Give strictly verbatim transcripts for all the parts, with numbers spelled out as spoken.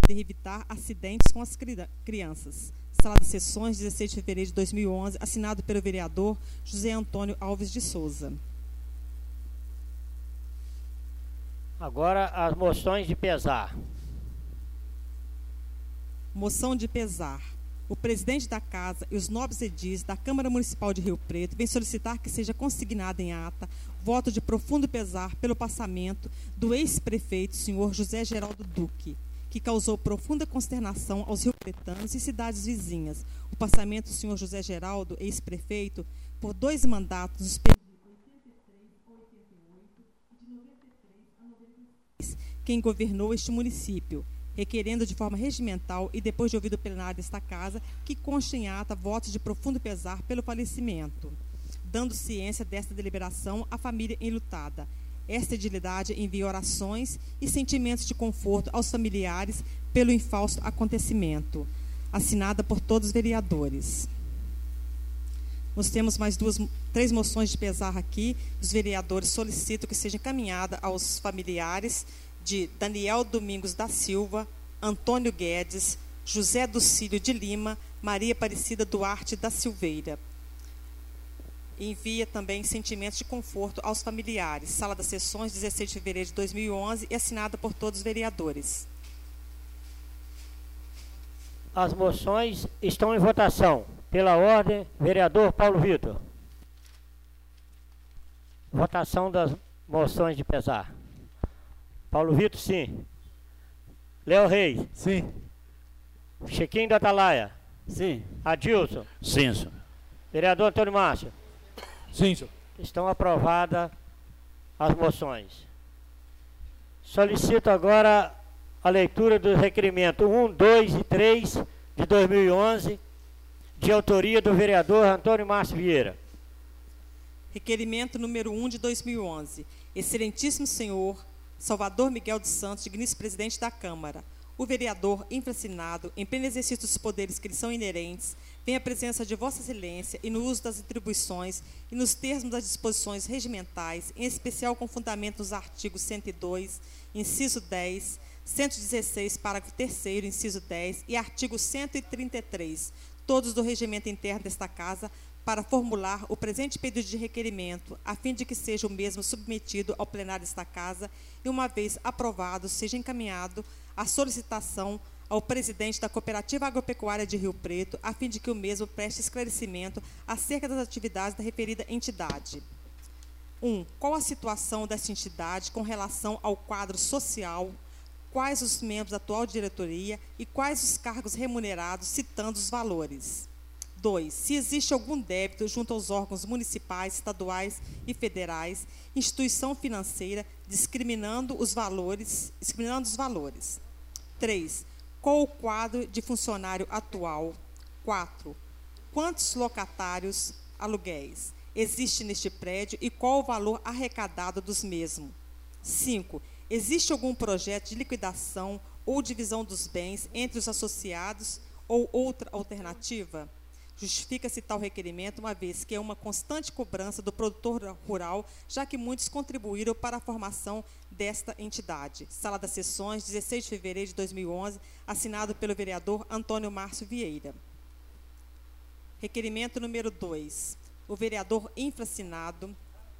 poder evitar acidentes com as crianças. Sala de Sessões, dezesseis de fevereiro de dois mil e onze, assinado pelo vereador José Antônio Alves de Souza. Agora as moções de pesar. Moção de pesar. O presidente da Casa e os nobres edis da Câmara Municipal de Rio Preto vem solicitar que seja consignado em ata voto de profundo pesar pelo passamento do ex-prefeito, senhor José Geraldo Duque, que causou profunda consternação aos riopretanos e cidades vizinhas. O passamento do senhor José Geraldo, ex-prefeito, por dois mandatos nos períodos de oitenta e três a oitenta e oito e de noventa e três a noventa e seis, quem governou este município, requerendo de forma regimental e depois de ouvido o plenário desta Casa, que conste em ata votos de profundo pesar pelo falecimento, dando ciência desta deliberação à família enlutada. Esta edilidade envia orações e sentimentos de conforto aos familiares pelo infausto acontecimento. Assinada por todos os vereadores. Nós temos mais duas, três moções de pesar aqui. Os vereadores solicitam que seja encaminhada aos familiares de Daniel Domingos da Silva, Antônio Guedes, José Ducílio de Lima, Maria Aparecida Duarte da Silveira. Envia também sentimentos de conforto aos familiares. Sala das Sessões, dezesseis de fevereiro de dois mil e onze, e assinada por todos os vereadores. As moções estão em votação. Pela ordem, vereador Paulo Vitor. Votação das moções de pesar. Paulo Vitor, sim. Léo Reis. Sim. Chiquinho da Atalaia. Sim. Adilson. Sim, senhor. Vereador Antônio Márcio. Sim, senhor. Estão aprovadas as moções. Solicito agora a leitura do requerimento um, dois e três de dois mil e onze, de autoria do vereador Antônio Márcio Vieira. Requerimento número um de dois mil e onze. Excelentíssimo senhor Salvador Miguel dos Santos, digníssimo presidente da Câmara, o vereador infracinado, em pleno exercício dos poderes que lhe são inerentes, vem à presença de Vossa Excelência e no uso das atribuições e nos termos das disposições regimentais, em especial com fundamento nos artigos cento e dois, inciso dez, cento e dezesseis, parágrafo terceiro, inciso dez, e artigo cento e trinta e três, todos do regimento interno desta Casa, para formular o presente pedido de requerimento, a fim de que seja o mesmo submetido ao plenário desta Casa e, uma vez aprovado, seja encaminhado a solicitação ao presidente da Cooperativa Agropecuária de Rio Preto, a fim de que o mesmo preste esclarecimento acerca das atividades da referida entidade. um. Qual a situação dessa entidade com relação ao quadro social, quais os membros da atual diretoria e quais os cargos remunerados, citando os valores. dois. Se existe algum débito junto aos órgãos municipais, estaduais e federais, instituição financeira, discriminando os valores. Discriminando os valores. três. Qual o quadro de funcionário atual? quatro. Quantos locatários aluguéis existe neste prédio e qual o valor arrecadado dos mesmos? cinco. Existe algum projeto de liquidação ou divisão dos bens entre os associados ou outra alternativa? Justifica-se tal requerimento, uma vez que é uma constante cobrança do produtor rural, já que muitos contribuíram para a formação desta entidade. Sala das Sessões, dezesseis de fevereiro de dois mil e onze, assinado pelo vereador Antônio Márcio Vieira. Requerimento número dois. O vereador infracinado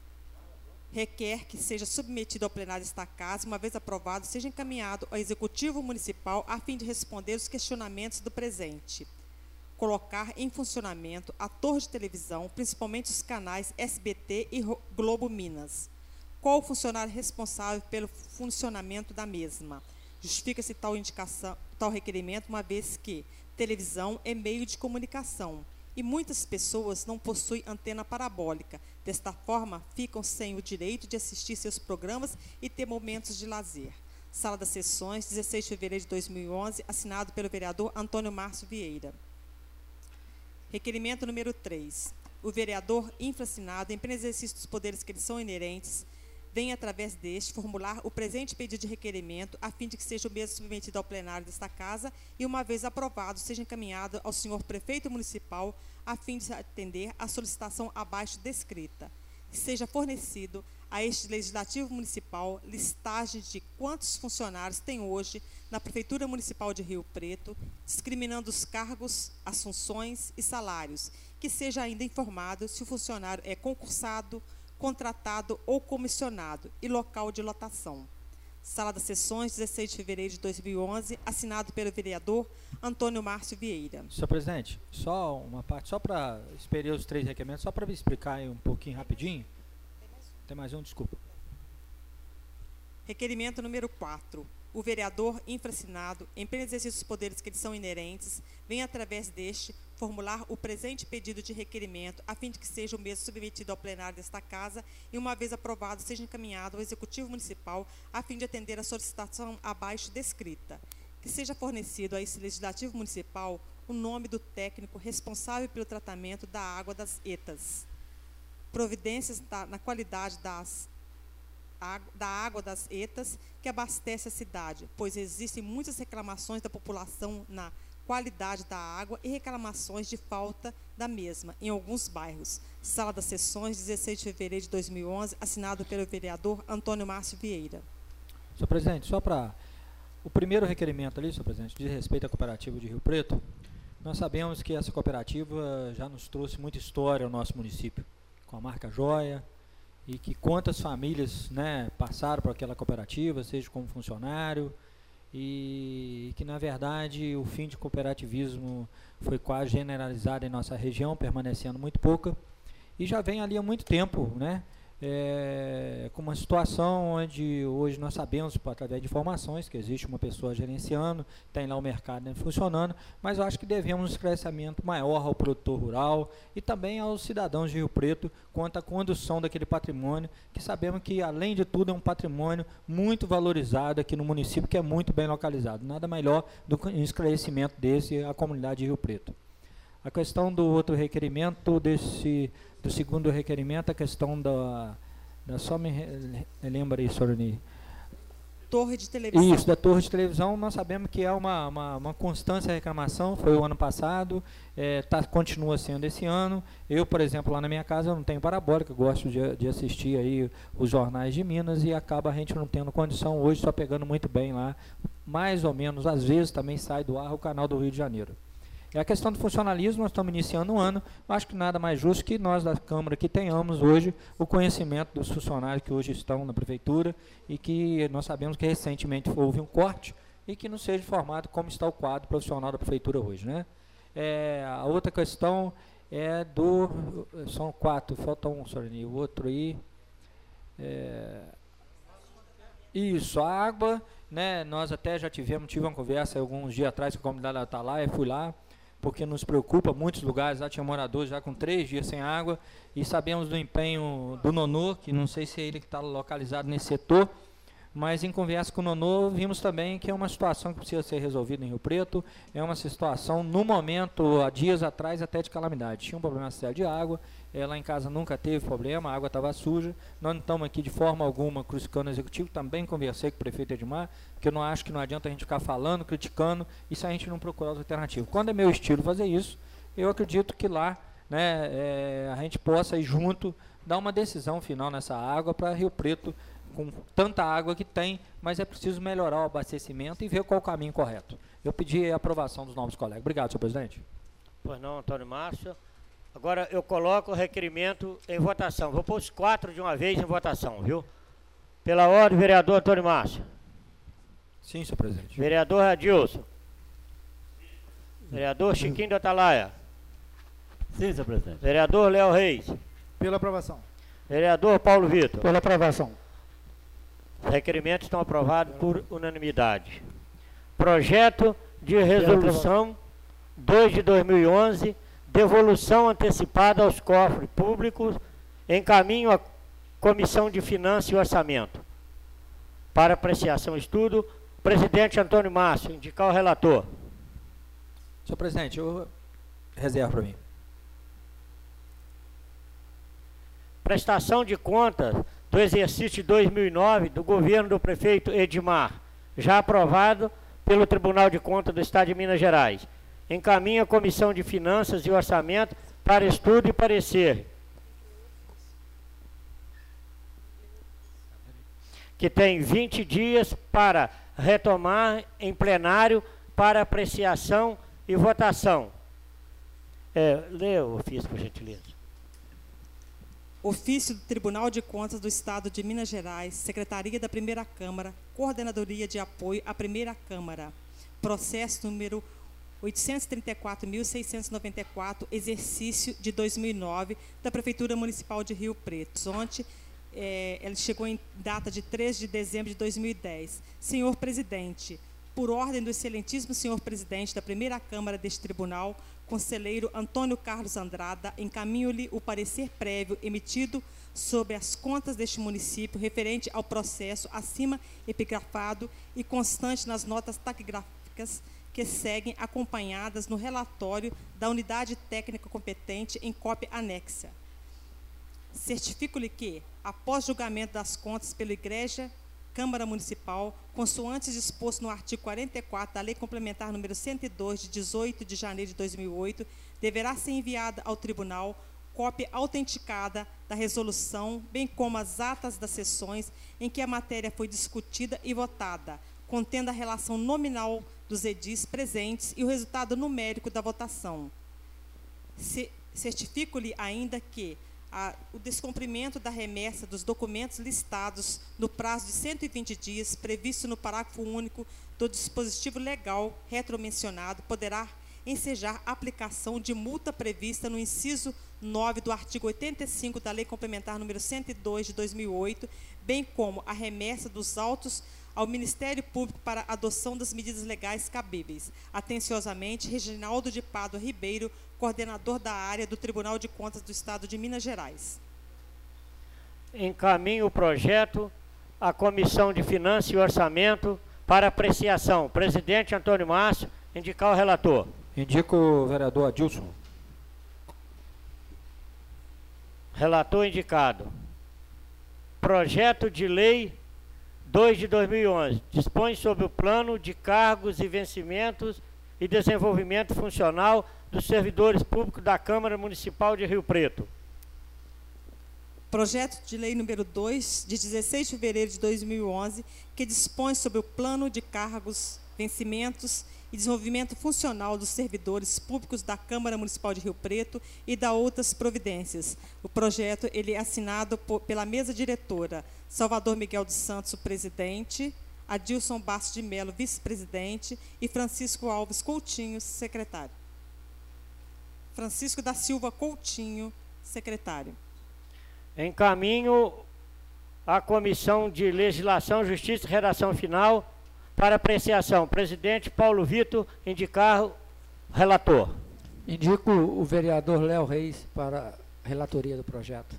requer que seja submetido ao plenário desta Casa, uma vez aprovado, seja encaminhado ao Executivo Municipal a fim de responder os questionamentos do presente. Colocar em funcionamento a torre de televisão, principalmente os canais S B T e Globo Minas. Qual o funcionário responsável pelo funcionamento da mesma? Justifica-se tal indicação, tal requerimento, uma vez que televisão é meio de comunicação e muitas pessoas não possuem antena parabólica. Desta forma, ficam sem o direito de assistir seus programas e ter momentos de lazer. Sala das Sessões, dezesseis de fevereiro de dois mil e onze, assinado pelo vereador Antônio Márcio Vieira. Requerimento número três. O vereador infracinado, em pleno exercício dos poderes que lhe são inerentes, vem, através deste, formular o presente pedido de requerimento, a fim de que seja o mesmo submetido ao plenário desta Casa e, uma vez aprovado, seja encaminhado ao senhor prefeito municipal, a fim de atender à solicitação abaixo descrita. Seja fornecido a este Legislativo Municipal listagem de quantos funcionários tem hoje na Prefeitura Municipal de Rio Preto, discriminando os cargos, as funções e salários, que seja ainda informado se o funcionário é concursado, contratado ou comissionado e local de lotação. Sala das Sessões, dezesseis de fevereiro de dois mil e onze, assinado pelo vereador Antônio Márcio Vieira. Senhor presidente, só uma parte, só para esperar os três requerimentos, só para me explicar aí um pouquinho rapidinho. Tem mais um, desculpa. Requerimento número quatro. O vereador infracinado, em pleno exercício dos poderes que lhe são inerentes, vem através deste formular o presente pedido de requerimento, a fim de que seja o mesmo submetido ao plenário desta Casa e, uma vez aprovado, seja encaminhado ao Executivo Municipal, a fim de atender a solicitação abaixo descrita. Que seja fornecido a esse Legislativo Municipal o nome do técnico responsável pelo tratamento da água das ETAs. Providências da, na qualidade das, a, da água das ETAs que abastece a cidade, pois existem muitas reclamações da população na qualidade da água e reclamações de falta da mesma em alguns bairros. Sala das Sessões, dezesseis de fevereiro de dois mil e onze, assinado pelo vereador Antônio Márcio Vieira. Senhor presidente, só para o primeiro requerimento ali, senhor presidente, diz respeito à cooperativa de Rio Preto. Nós sabemos que essa cooperativa já nos trouxe muita história ao nosso município, com a marca Joia, e que quantas famílias, né, passaram por aquela cooperativa, seja como funcionário, e que, na verdade, o fim de cooperativismo foi quase generalizado em nossa região, permanecendo muito pouca, e já vem ali há muito tempo, né, é, com uma situação onde hoje nós sabemos, através de informações, que existe uma pessoa gerenciando, tem lá o mercado, né, funcionando, mas eu acho que devemos um esclarecimento maior ao produtor rural e também aos cidadãos de Rio Preto quanto à condução daquele patrimônio, que sabemos que, além de tudo, é um patrimônio muito valorizado aqui no município, que é muito bem localizado. Nada melhor do que um esclarecimento desse à comunidade de Rio Preto. A questão do outro requerimento, desse, do segundo requerimento, a questão da, da só me lembra aí, Soroni. Torre de televisão. Isso, da torre de televisão, nós sabemos que é uma, uma, uma constância reclamação, foi o ano passado, é, tá, continua sendo esse ano. Eu, por exemplo, lá na minha casa eu não tenho parabólica, gosto de, de assistir aí os jornais de Minas e acaba a gente não tendo condição hoje, só pegando muito bem lá, mais ou menos, às vezes também sai do ar o canal do Rio de Janeiro. É a questão do funcionalismo, nós estamos iniciando um ano, acho que nada mais justo que nós da Câmara que tenhamos hoje o conhecimento dos funcionários que hoje estão na Prefeitura e que nós sabemos que recentemente houve um corte e que não seja informado como está o quadro profissional da Prefeitura hoje, né? É, a outra questão é do... São quatro, falta um, Sorani, o outro aí... É, isso, a água, né? Nós até já tivemos, tive uma conversa alguns dias atrás com a comunidade da Atalaia, fui lá, porque nos preocupa, muitos lugares, lá tinha moradores já com três dias sem água, e sabemos do empenho do Nonô, que não sei se é ele que está localizado nesse setor, mas em conversa com o Nonô, vimos também que é uma situação que precisa ser resolvida em Rio Preto, é uma situação, no momento, há dias atrás, até de calamidade. Tinha um problema sério de água, é, lá em casa nunca teve problema, a água estava suja, nós não estamos aqui de forma alguma criticando o executivo, também conversei com o prefeito Edmar, porque eu não acho que não adianta a gente ficar falando, criticando, e se a gente não procurar outra alternativa. Quando é meu estilo fazer isso, eu acredito que lá, né, é, a gente possa ir junto, dar uma decisão final nessa água para Rio Preto, com tanta água que tem, mas é preciso melhorar o abastecimento e ver qual o caminho correto. Eu pedi a aprovação dos novos colegas. Obrigado, senhor presidente. Pois não, Antônio Márcio. Agora eu coloco o requerimento em votação. Vou pôr os quatro de uma vez em votação, viu? Pela ordem, vereador Antônio Márcio. Sim, senhor presidente. Vereador Adilson. Vereador Chiquinho da Atalaia. Sim, senhor presidente. Vereador Léo Reis. Pela aprovação. Vereador Paulo Vitor. Pela aprovação. Os requerimentos estão aprovados por unanimidade. Projeto de resolução dois de dois mil e onze, devolução antecipada aos cofres públicos, encaminho à Comissão de Finanças e Orçamento. Para apreciação e estudo, presidente Antônio Márcio, indicar o relator. Senhor presidente, eu reservo para mim. Prestação de contas do exercício de dois mil e nove do governo do prefeito Edmar, já aprovado pelo Tribunal de Contas do Estado de Minas Gerais. Encaminha a Comissão de Finanças e Orçamento para estudo e parecer. que tem vinte dias para retomar em plenário para apreciação e votação. É, lê o ofício, por gentileza. Ofício do Tribunal de Contas do Estado de Minas Gerais, Secretaria da Primeira Câmara, Coordenadoria de Apoio à Primeira Câmara. Processo número oitocentos e trinta e quatro mil seiscentos e noventa e quatro, exercício de dois mil e nove, da Prefeitura Municipal de Rio Preto. Ontem, é, ela chegou em data de três de dezembro de dois mil e dez. Senhor Presidente, por ordem do excelentíssimo senhor Presidente da Primeira Câmara deste Tribunal, conselheiro Antônio Carlos Andrada, encaminho-lhe o parecer prévio emitido sobre as contas deste município referente ao processo acima epigrafado e constante nas notas taquigráficas que seguem acompanhadas no relatório da unidade técnica competente em cópia anexa. Certifico-lhe que, após julgamento das contas pela Igreja Câmara Municipal, consoante disposto no artigo quarenta e quatro da Lei Complementar número cento e dois, de dezoito de janeiro de dois mil e oito, deverá ser enviada ao Tribunal cópia autenticada da resolução, bem como as atas das sessões em que a matéria foi discutida e votada, contendo a relação nominal dos edis presentes e o resultado numérico da votação. Certifico-lhe ainda que a, o descumprimento da remessa dos documentos listados no prazo de cento e vinte dias, previsto no parágrafo único do dispositivo legal retromencionado, poderá ensejar a aplicação de multa prevista no inciso nove do artigo oitenta e cinco da Lei Complementar número cento e dois, de dois mil e oito, bem como a remessa dos autos ao Ministério Público para adoção das medidas legais cabíveis. Atenciosamente, Reginaldo de Pádua Ribeiro, coordenador da área do Tribunal de Contas do Estado de Minas Gerais. Encaminho o projeto à Comissão de Finanças e Orçamento para apreciação. Presidente Antônio Márcio, indicar o relator. Indico o vereador Adilson. Relator indicado. Projeto de Lei dois de dois mil e onze. Dispõe sobre o plano de cargos e vencimentos e desenvolvimento funcional dos servidores públicos da Câmara Municipal de Rio Preto. Projeto de Lei número dois, de dezesseis de fevereiro de dois mil e onze, que dispõe sobre o plano de cargos, vencimentos e desenvolvimento funcional dos servidores públicos da Câmara Municipal de Rio Preto e da outras providências. O projeto ele é assinado por, pela mesa diretora Salvador Miguel dos Santos, o presidente, Adilson Bastos de Melo, vice-presidente, e Francisco Alves Coutinho, secretário. Francisco da Silva Coutinho, secretário. Encaminho a Comissão de Legislação, Justiça e Redação Final para apreciação. Presidente Paulo Vitor, indicar o relator. Indico o vereador Léo Reis para a relatoria do projeto.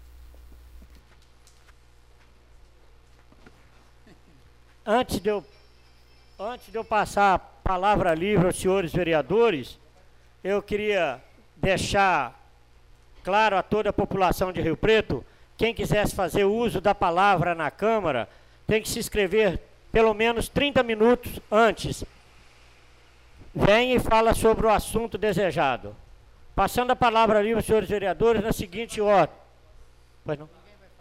Antes de eu, antes de eu passar a palavra livre aos senhores vereadores, eu queria deixar claro a toda a população de Rio Preto, quem quisesse fazer uso da palavra na Câmara, tem que se inscrever pelo menos trinta minutos antes. Vem e fala sobre o assunto desejado. Passando a palavra livre aos senhores vereadores na seguinte ordem. Pois não?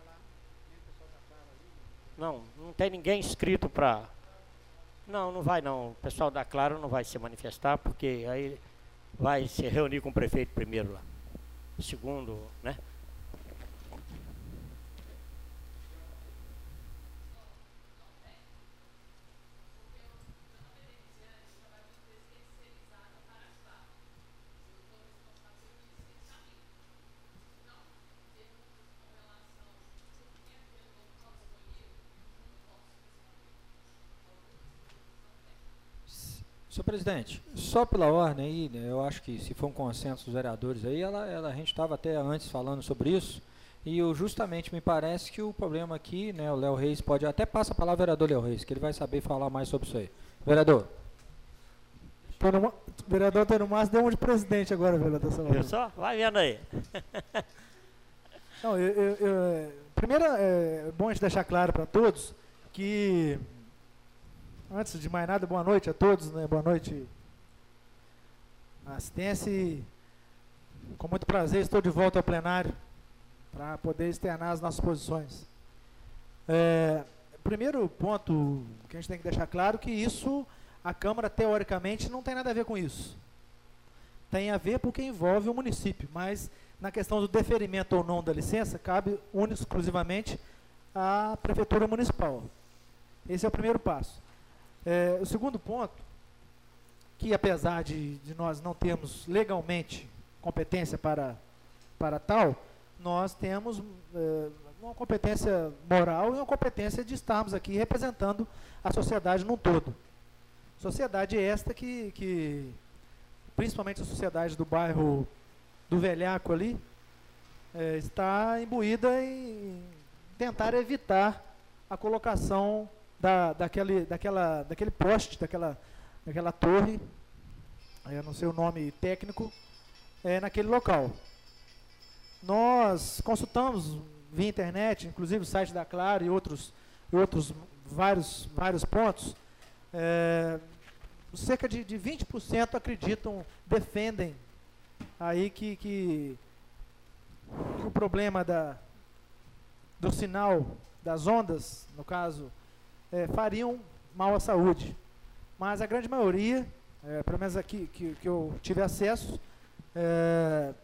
Não, não tem ninguém inscrito para... Não, não vai não. O pessoal da Claro não vai se manifestar, porque aí vai se reunir com o prefeito primeiro lá. Segundo, né? Senhor presidente, só pela ordem aí, né, eu acho que se for um consenso dos vereadores aí, ela, ela, a gente estava até antes falando sobre isso, e eu, justamente me parece que o problema aqui, né, o Léo Reis pode, até passa a palavra ao vereador Léo Reis, que ele vai saber falar mais sobre isso aí. Vereador. O vereador Antônio Márcio deu um de presidente agora, vereador Salvador. Viu só? Vai vendo aí. Não, eu, eu, eu, primeiro, é bom a gente deixar claro para todos que... Antes de mais nada, boa noite a todos, né? Boa noite à assistência e com muito prazer estou de volta ao plenário para poder externar as nossas posições. É, primeiro ponto que a gente tem que deixar claro que isso, a Câmara, teoricamente, não tem nada a ver com isso. Tem a ver porque envolve o município, mas na questão do deferimento ou não da licença, cabe única e exclusivamente à Prefeitura Municipal. Esse é o primeiro passo. É, o segundo ponto, que apesar de, de nós não termos legalmente competência para, para tal, nós temos é, uma competência moral e uma competência de estarmos aqui representando a sociedade num todo. Sociedade esta que, que principalmente a sociedade do bairro do Velhaco ali, é, está imbuída em tentar evitar a colocação da, daquele, daquela, daquele poste, daquela, daquela torre, é, não sei o nome técnico, é, naquele local. Nós consultamos via internet, inclusive o site da Claro e outros, e outros vários, vários pontos, é, cerca de, de vinte por cento acreditam, defendem aí que, que, que o problema da, do sinal das ondas, no caso, é, fariam mal à saúde. Mas a grande maioria, é, pelo menos aqui que, que eu tive acesso, é,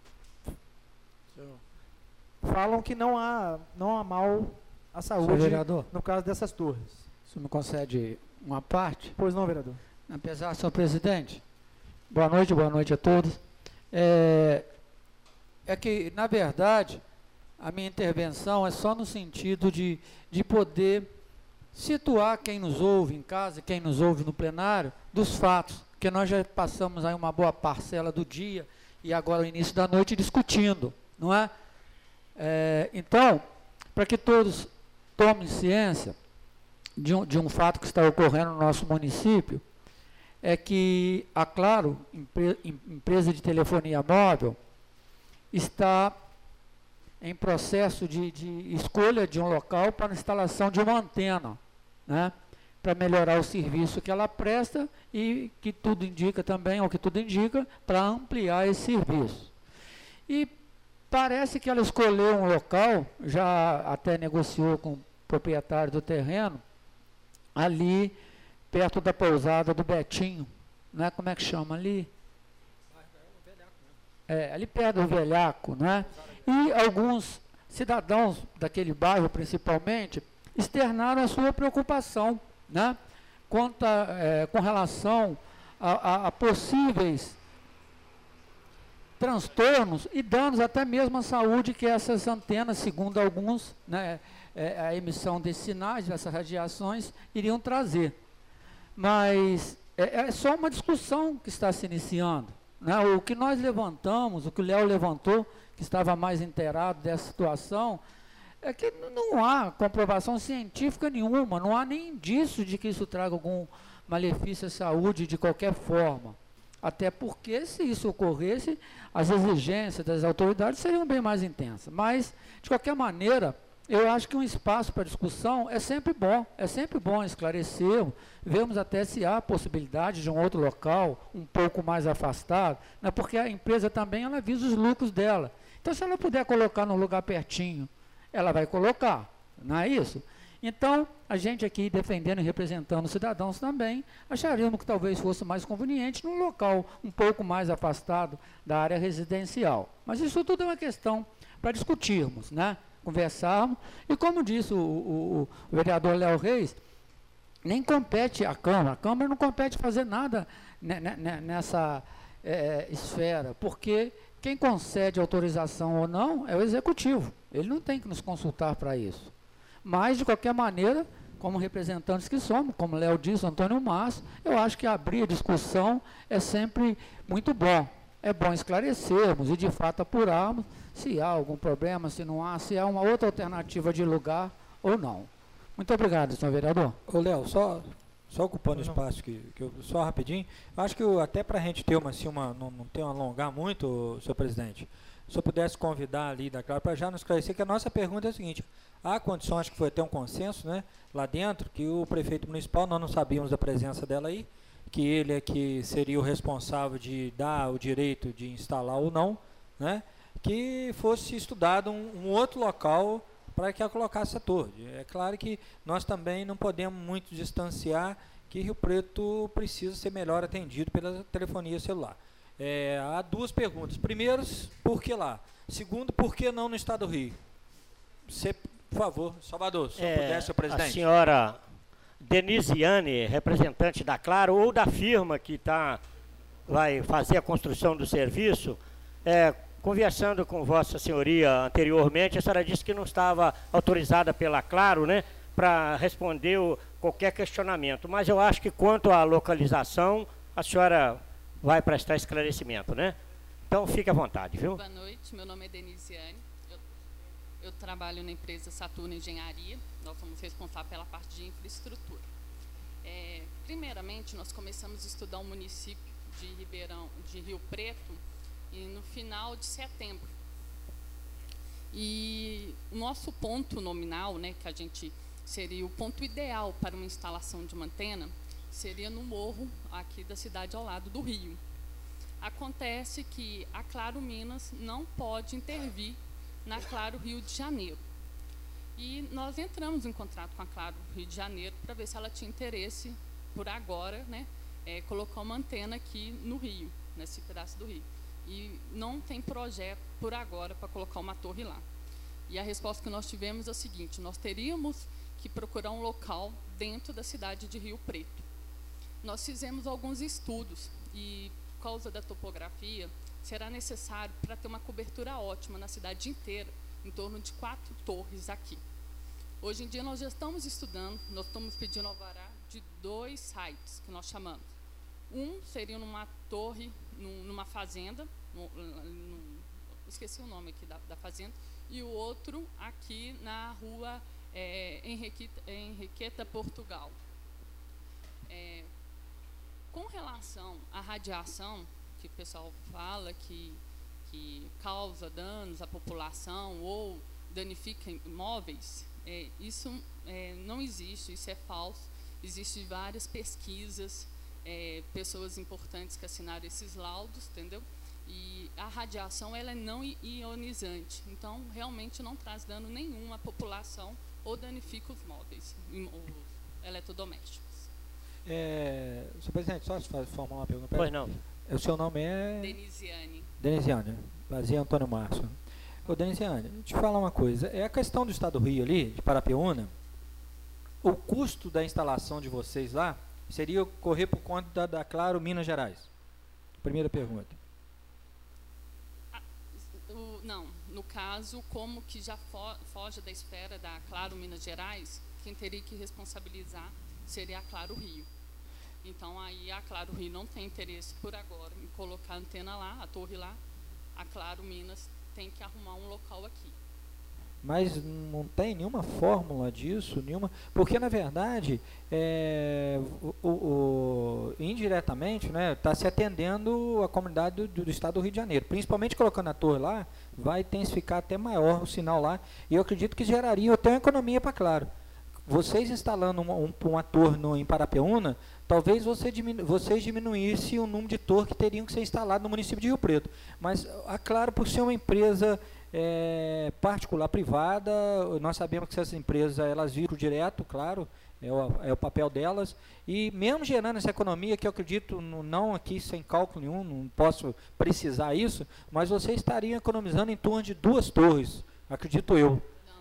falam que não há, não há mal à saúde, vereador, no caso dessas torres. o senhor me concede uma parte? Pois não, vereador. Apesar, senhor presidente, boa noite, boa noite a todos. É, é que, na verdade, a minha intervenção é só no sentido de, de poder situar quem nos ouve em casa, quem nos ouve no plenário, dos fatos, porque nós já passamos aí uma boa parcela do dia e agora o início da noite discutindo, não é? É, então, para que todos tomem ciência de um, de um fato que está ocorrendo no nosso município, é que a Claro, empre, empresa de telefonia móvel, está em processo de, de escolha de um local para a instalação de uma antena, né, para melhorar o serviço que ela presta e que tudo indica também, ou que tudo indica, para ampliar esse serviço. E parece que ela escolheu um local, já até negociou com o proprietário do terreno, ali perto da pousada do Betinho, né? Como é que chama ali? É, ali perto do Velhaco, né? E alguns cidadãos daquele bairro, principalmente, externaram a sua preocupação, né? Quanto a, é, com relação a, a, a possíveis transtornos e danos até mesmo à saúde que essas antenas, segundo alguns, né, é, a emissão desses sinais, dessas radiações, iriam trazer. Mas é, é só uma discussão que está se iniciando, né? O que nós levantamos, o que o Léo levantou, que estava mais inteirado dessa situação, é que não há comprovação científica nenhuma, não há nem indício de que isso traga algum malefício à saúde de qualquer forma. Até porque, se isso ocorresse, as exigências das autoridades seriam bem mais intensas. Mas, de qualquer maneira, eu acho que um espaço para discussão é sempre bom, é sempre bom esclarecer, vemos até se há possibilidade de um outro local, um pouco mais afastado, né, porque a empresa também ela visa os lucros dela. Então, se ela puder colocar num lugar pertinho, ela vai colocar, não é isso? Então, a gente aqui defendendo e representando os cidadãos também, acharíamos que talvez fosse mais conveniente num local um pouco mais afastado da área residencial. Mas isso tudo é uma questão para discutirmos, né? Conversarmos, e como disse o, o, o vereador Léo Reis, nem compete à Câmara, a Câmara não compete fazer nada nessa é, esfera, porque quem concede autorização ou não é o Executivo, ele não tem que nos consultar para isso. Mas, de qualquer maneira, como representantes que somos, como o Léo disse, Antônio Márcio, eu acho que abrir a discussão é sempre muito bom. É bom esclarecermos e, de fato, apurarmos se há algum problema, se não há, se há uma outra alternativa de lugar ou não. Muito obrigado, senhor vereador. Ô, Léo, só, só ocupando o espaço, que, que eu, só rapidinho, acho que eu, até para a gente ter uma, assim, uma, não, não ter um alongar muito, senhor presidente, se eu pudesse convidar ali da Claro para já nos esclarecer, que a nossa pergunta é a seguinte: há condições, que foi até um consenso, né, lá dentro, que o prefeito municipal, nós não sabíamos da presença dela aí, que ele é que seria o responsável de dar o direito de instalar ou não, né, que fosse estudado um, um outro local para que ela colocasse a torre. É claro que nós também não podemos muito distanciar que Rio Preto precisa ser melhor atendido pela telefonia celular. É, há duas perguntas. Primeiro, por que lá? Segundo, por que não no estado do Rio? Você, por favor, Salvador, se é, puder, senhor presidente. A senhora Denisiane, representante da Claro ou da firma que tá, vai fazer a construção do serviço, é, conversando com Vossa Senhoria anteriormente, a senhora disse que não estava autorizada pela Claro, né, para responder o, qualquer questionamento. Mas eu acho que quanto à localização, a senhora vai prestar esclarecimento, né? Então fique à vontade, viu? Boa noite, meu nome é Denisiane, eu, eu trabalho na empresa Saturno Engenharia, nós somos responsáveis pela parte de infraestrutura. É, primeiramente, nós começamos a estudar o município de Ribeirão, de Rio Preto, e no final de setembro. E o nosso ponto nominal, né, que a gente seria o ponto ideal para uma instalação de uma antena, seria no morro aqui da cidade ao lado do rio. Acontece que a Claro Minas não pode intervir na Claro Rio de Janeiro. E nós entramos em contrato com a Claro Rio de Janeiro para ver se ela tinha interesse, por agora, né, é, colocar uma antena aqui no Rio, nesse pedaço do Rio. E não tem projeto, por agora, para colocar uma torre lá. E a resposta que nós tivemos é a seguinte: nós teríamos que procurar um local dentro da cidade de Rio Preto. Nós fizemos alguns estudos e, por causa da topografia, será necessário, para ter uma cobertura ótima na cidade inteira, em torno de quatro torres aqui. Hoje em dia nós já estamos estudando, nós estamos pedindo alvará de dois sites, que nós chamamos. Um seria numa torre, num, numa fazenda, num, num, esqueci o nome aqui da, da fazenda, e o outro aqui na rua é, Henriqueta, Henriqueta, Portugal. É, com relação à radiação, que o pessoal fala que, que causa danos à população ou danifica imóveis, é, isso é, não existe, isso é falso. Existem várias pesquisas, é, pessoas importantes que assinaram esses laudos, entendeu? E a radiação, ela é não ionizante, então realmente não traz dano nenhum à população ou danifica os móveis, os eletrodomésticos. É, senhor presidente, só se formar uma pergunta. Pois não. O seu nome é? Denisiane. Denisiane, Vazia Antônio Márcio. Ô, Denisiane, deixa eu te falar uma coisa. É a questão do estado do Rio ali, de Parapeúna, o custo da instalação de vocês lá seria correr por conta da, da Claro Minas Gerais? Primeira pergunta. Ah, o, não, no caso, como que já fo, foge da esfera da Claro Minas Gerais, quem teria que responsabilizar seria a Claro Rio. Então, aí a Claro Rio não tem interesse por agora em colocar a antena lá, a torre lá. A Claro Minas tem que arrumar um local aqui. Mas não tem nenhuma fórmula disso, nenhuma, porque na verdade, é, o, o, o, indiretamente, né, está se atendendo a comunidade do, do estado do Rio de Janeiro, principalmente colocando a torre lá, vai intensificar até maior o sinal lá, e eu acredito que geraria até uma economia para Claro. Vocês instalando uma, um, uma torre no, em Parapeúna, talvez você diminu, vocês diminuíssem o número de torres que teriam que ser instaladas no município de Rio Preto. Mas, a Claro, por ser uma empresa é, particular, privada, nós sabemos que essas empresas, elas viram direto, claro, é o, é o papel delas, e mesmo gerando essa economia, que eu acredito, no, não aqui sem cálculo nenhum, não posso precisar isso, mas vocês estariam economizando em torno de duas torres, acredito eu.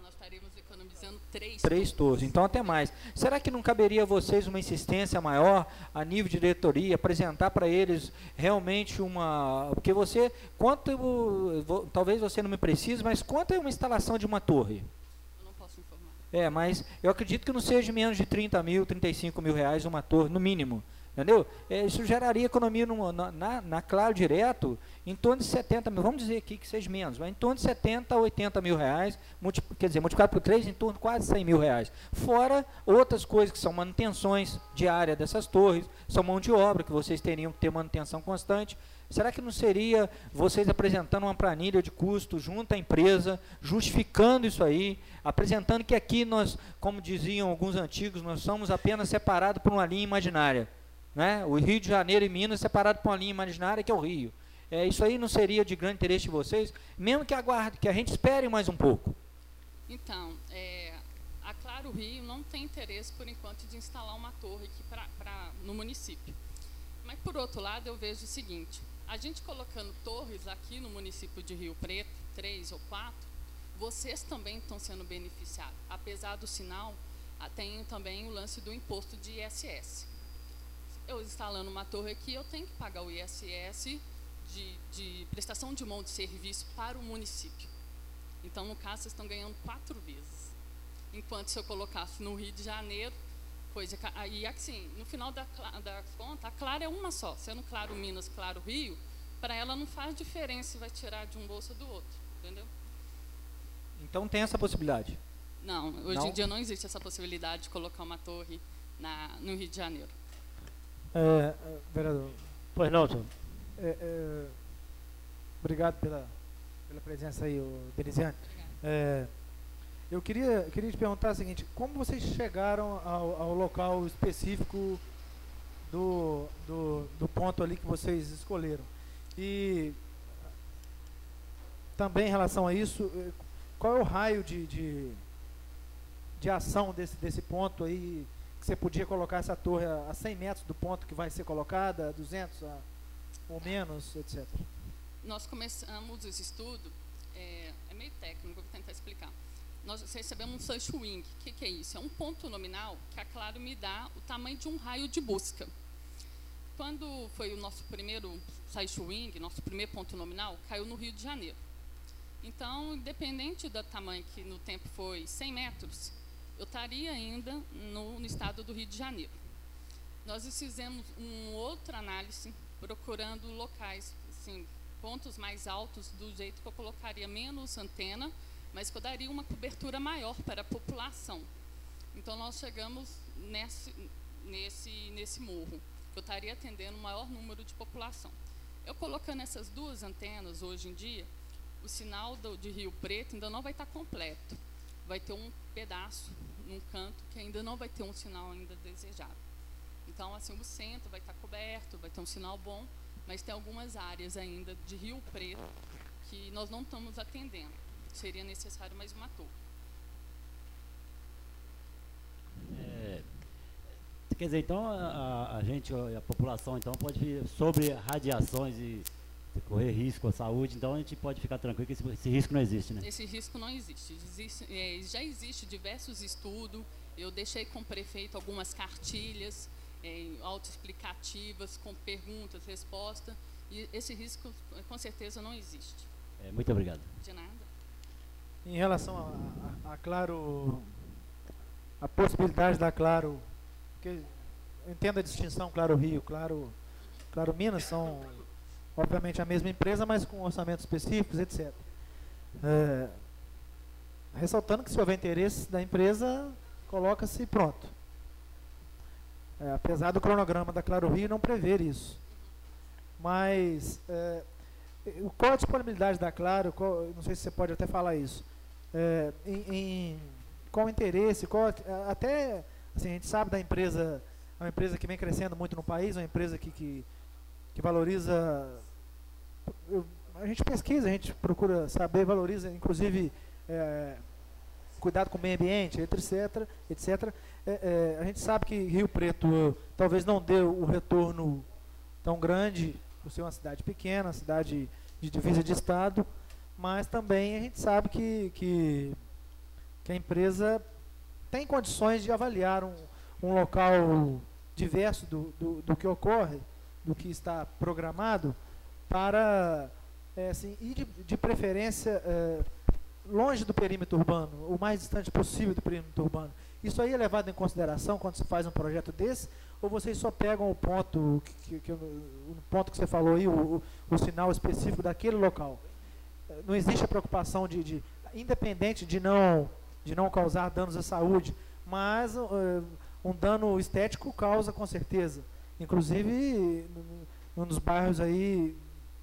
Três, Três torres, então até mais. Será que não caberia a vocês uma insistência maior a nível de diretoria, apresentar para eles realmente uma... Porque você, quanto, vou, talvez você não me precise, mas quanto é uma instalação de uma torre? Eu não posso informar. É, mas eu acredito que não seja menos de trinta mil, trinta e cinco mil reais uma torre, no mínimo. Entendeu? É, isso geraria economia no, na, na, na Claro direto em torno de setenta mil, vamos dizer aqui que seja menos, mas em torno de setenta a oitenta mil reais, multi, quer dizer, multiplicado por três, em torno de quase cem mil reais. Fora outras coisas que são manutenções diárias dessas torres, são mão de obra, que vocês teriam que ter manutenção constante. Será que não seria vocês apresentando uma planilha de custo junto à empresa, justificando isso aí, apresentando que aqui nós, como diziam alguns antigos, nós somos apenas separados por uma linha imaginária. Né? O Rio de Janeiro e Minas separado por uma linha imaginária que é o Rio. É, isso aí não seria de grande interesse de vocês, mesmo que, aguarde, que a gente espere mais um pouco. Então, é, a Claro Rio não tem interesse, por enquanto, de instalar uma torre aqui pra, pra, no município. Mas, por outro lado, eu vejo o seguinte, a gente colocando torres aqui no município de Rio Preto, três ou quatro, vocês também estão sendo beneficiados. Apesar do sinal, tem também o lance do imposto de I S S. Eu instalando uma torre aqui, eu tenho que pagar o I S S de, de prestação de mão de serviço para o município. Então, no caso, vocês estão ganhando quatro vezes. Enquanto se eu colocasse no Rio de Janeiro, coisa que, aí assim, no final da, da conta, a Claro é uma só. Sendo Claro Minas, Claro Rio, para ela não faz diferença se vai tirar de um bolso ou do outro, entendeu? Então tem essa possibilidade? Não, hoje Não? em dia não existe essa possibilidade de colocar uma torre na, no Rio de Janeiro. É, é, vereador, Pois não, senhor. é, é, obrigado pela, pela presença aí, o Denisiane. É, eu queria, queria te perguntar o seguinte, como vocês chegaram ao, ao local específico do, do, do ponto ali que vocês escolheram? E também em relação a isso, qual é o raio de, de, de ação desse, desse ponto aí, que você podia colocar essa torre a, a cem metros do ponto que vai ser colocada, a duzentos a, ou menos, etcétera? Nós começamos esse estudo, é, é meio técnico, vou tentar explicar. Nós recebemos um search wing. O que, que é isso? É um ponto nominal que a Claro me dá o tamanho de um raio de busca. Quando foi o nosso primeiro search wing, nosso primeiro ponto nominal, caiu no Rio de Janeiro. Então, independente do tamanho, que no tempo foi cem metros, eu estaria ainda no, no estado do Rio de Janeiro. Nós fizemos uma outra análise, procurando locais, assim, pontos mais altos, do jeito que eu colocaria menos antena, mas que eu daria uma cobertura maior para a população. Então, nós chegamos nesse, nesse, nesse morro, que eu estaria atendendo o maior número de população. Eu colocando essas duas antenas, hoje em dia, o sinal do, de Rio Preto ainda não vai estar completo. Vai ter um pedaço, num canto, que ainda não vai ter um sinal ainda desejado. Então, assim, o centro vai estar coberto, vai ter um sinal bom, mas tem algumas áreas ainda de Rio Preto que nós não estamos atendendo. Seria necessário mais uma torre. É, quer dizer, então a, a gente, a população, então pode vir sobre radiações e correr risco à saúde, então a gente pode ficar tranquilo que esse, esse risco não existe, né? Esse risco não existe. existe é, já existe diversos estudos. Eu deixei com o prefeito algumas cartilhas é, autoexplicativas, com perguntas, respostas, e esse risco com certeza não existe. É, muito obrigado. De nada. Em relação a, a, a Claro, a possibilidade da Claro, porque eu entendo a distinção Claro Rio, Claro, Claro Minas, são obviamente a mesma empresa, mas com orçamentos específicos, etcétera. É, ressaltando que se houver interesse da empresa, coloca-se pronto. É, apesar do cronograma da Claro Rio não prever isso. Mas é, qual a disponibilidade da Claro, qual, não sei se você pode até falar isso, é, em, em qual o interesse, qual, até assim, a gente sabe da empresa, é uma empresa que vem crescendo muito no país, uma empresa que, que, que valoriza, eu, a gente pesquisa, a gente procura saber, valoriza, inclusive, é, cuidado com o meio ambiente, etc, etcétera. É, é, a gente sabe que Rio Preto talvez não dê o retorno tão grande, por ser uma cidade pequena, cidade de divisa de estado, mas também a gente sabe que, que, que a empresa tem condições de avaliar um, um local diverso do, do, do que ocorre, do que está programado, para é, assim, ir de, de preferência é, longe do perímetro urbano, o mais distante possível do perímetro urbano. Isso aí é levado em consideração quando se faz um projeto desse, ou vocês só pegam o ponto que, que, que, o ponto que você falou aí, o, o, o sinal específico daquele local? Não existe a preocupação de, de independente de não, de não causar danos à saúde, mas uh, um dano estético causa com certeza, inclusive num dos bairros aí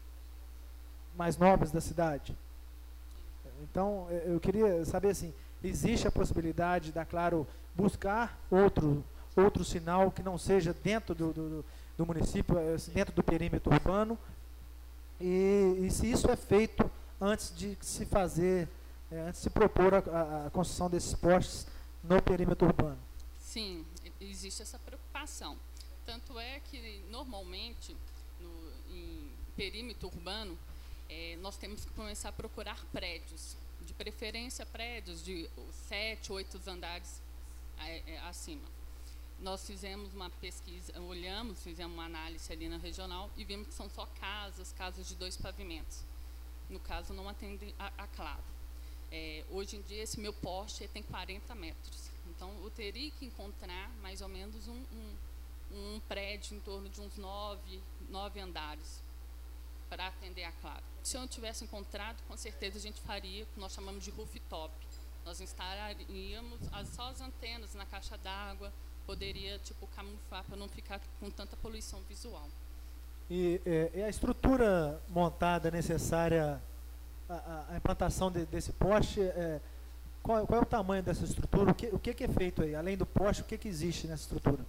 mais nobres da cidade. Então, eu queria saber assim, existe a possibilidade da Claro buscar outro, outro sinal que não seja dentro do, do, do município, dentro do perímetro urbano, e, e se isso é feito antes de se fazer é, antes de se propor a, a, a construção desses postes no perímetro urbano? Sim, existe essa preocupação. Tanto é que, normalmente, no, em perímetro urbano, é, nós temos que começar a procurar prédios, de preferência prédios de sete, oito andares é, é, acima. Nós fizemos uma pesquisa, olhamos, fizemos uma análise ali na regional e vimos que são só casas, casas de dois pavimentos. No caso, não atende a, a Claro. É, hoje em dia, esse meu poste tem quarenta metros. Então, eu teria que encontrar mais ou menos um, um, um prédio em torno de uns nove, nove andares para atender a Claro. Se eu não tivesse encontrado, com certeza a gente faria o que nós chamamos de rooftop. Nós instalaríamos as, só as antenas na caixa d'água, poderia tipo camuflar para não ficar com tanta poluição visual. E, é, e a estrutura montada necessária à, à implantação de, desse poste, é, qual, qual é o tamanho dessa estrutura? O que, o que, que é feito aí? Além do poste, o que, que existe nessa estrutura?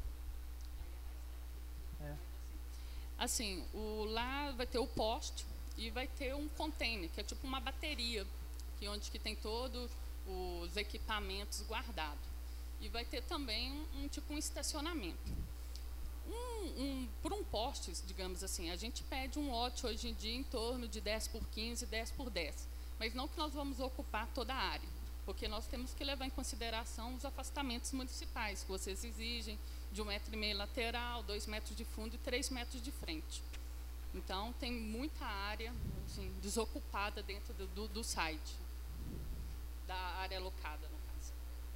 É. Assim, o, lá vai ter o poste e vai ter um container, que é tipo uma bateria, que onde que tem todos os equipamentos guardados. E vai ter também um, um tipo um estacionamento. Um, um, por um poste, digamos assim, a gente pede um lote hoje em dia em torno de dez por quinze, dez por dez. Mas não que nós vamos ocupar toda a área, porque nós temos que levar em consideração os afastamentos municipais, que vocês exigem de um metro e meio lateral, dois metros de fundo e três metros de frente. Então, tem muita área assim, desocupada dentro do, do, do site, da área alocada, no caso.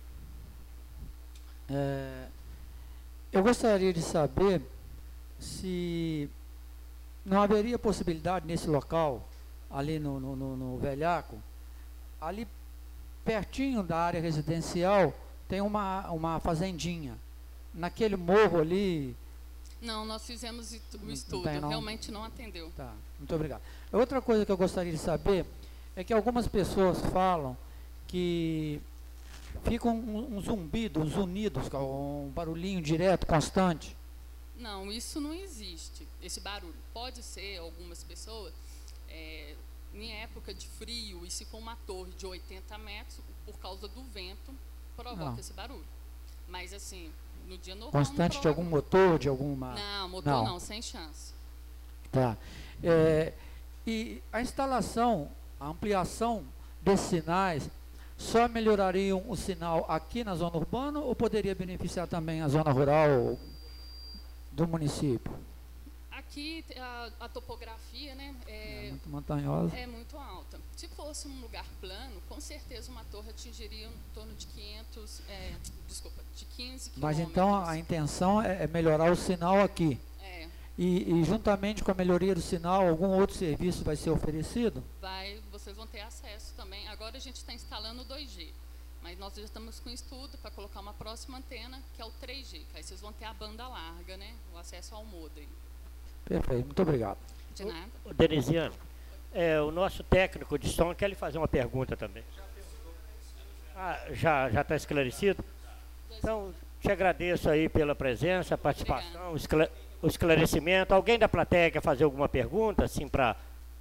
É, eu gostaria de saber se não haveria possibilidade nesse local, ali no, no, no, no Velhaco, ali pertinho da área residencial, tem uma, uma fazendinha. Naquele morro ali... Não, nós fizemos o estudo, não tem, não? realmente não atendeu. Tá, muito obrigado. Outra coisa que eu gostaria de saber é que algumas pessoas falam que ficam um, um zumbido, uns unidos, um barulhinho direto, constante. Não, isso não existe, esse barulho. Pode ser, algumas pessoas, é, em época de frio, e se for uma torre de oitenta metros, por causa do vento, provoca não. esse barulho. Mas assim... No dia normal, constante de algum motor, de alguma... Não, motor não, não sem chance. Tá. É, e a instalação, a ampliação desses sinais, só melhorariam o sinal aqui na zona urbana ou poderia beneficiar também a zona rural do município? Aqui a, a topografia, né, é, é muito montanhosa. É muito alta. Se fosse um lugar plano, com certeza uma torre atingiria em torno de quinhentos, é, desculpa, de quinze quilômetros. Mas então a intenção é melhorar o sinal aqui. É. E, e juntamente com a melhoria do sinal, algum outro serviço vai ser oferecido? Vai, vocês vão ter acesso também. Agora a gente está instalando o dois G, mas nós já estamos com estudo para colocar uma próxima antena, que é o três G, que aí vocês vão ter a banda larga, né, o acesso ao modem. Perfeito, muito obrigado. De nada. O, o Denisiano, é, o nosso técnico de som quer lhe fazer uma pergunta também. Ah, já já está esclarecido? Então, te agradeço aí pela presença, a participação, o, esclare, o esclarecimento. Alguém da plateia quer fazer alguma pergunta, assim, para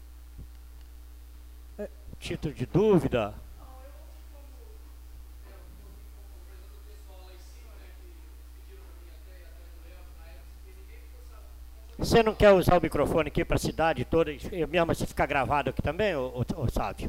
é, título de dúvida? Você não quer usar o microfone aqui para a cidade toda, mesmo assim ficar gravado aqui também, ô, ô, ô Sávio?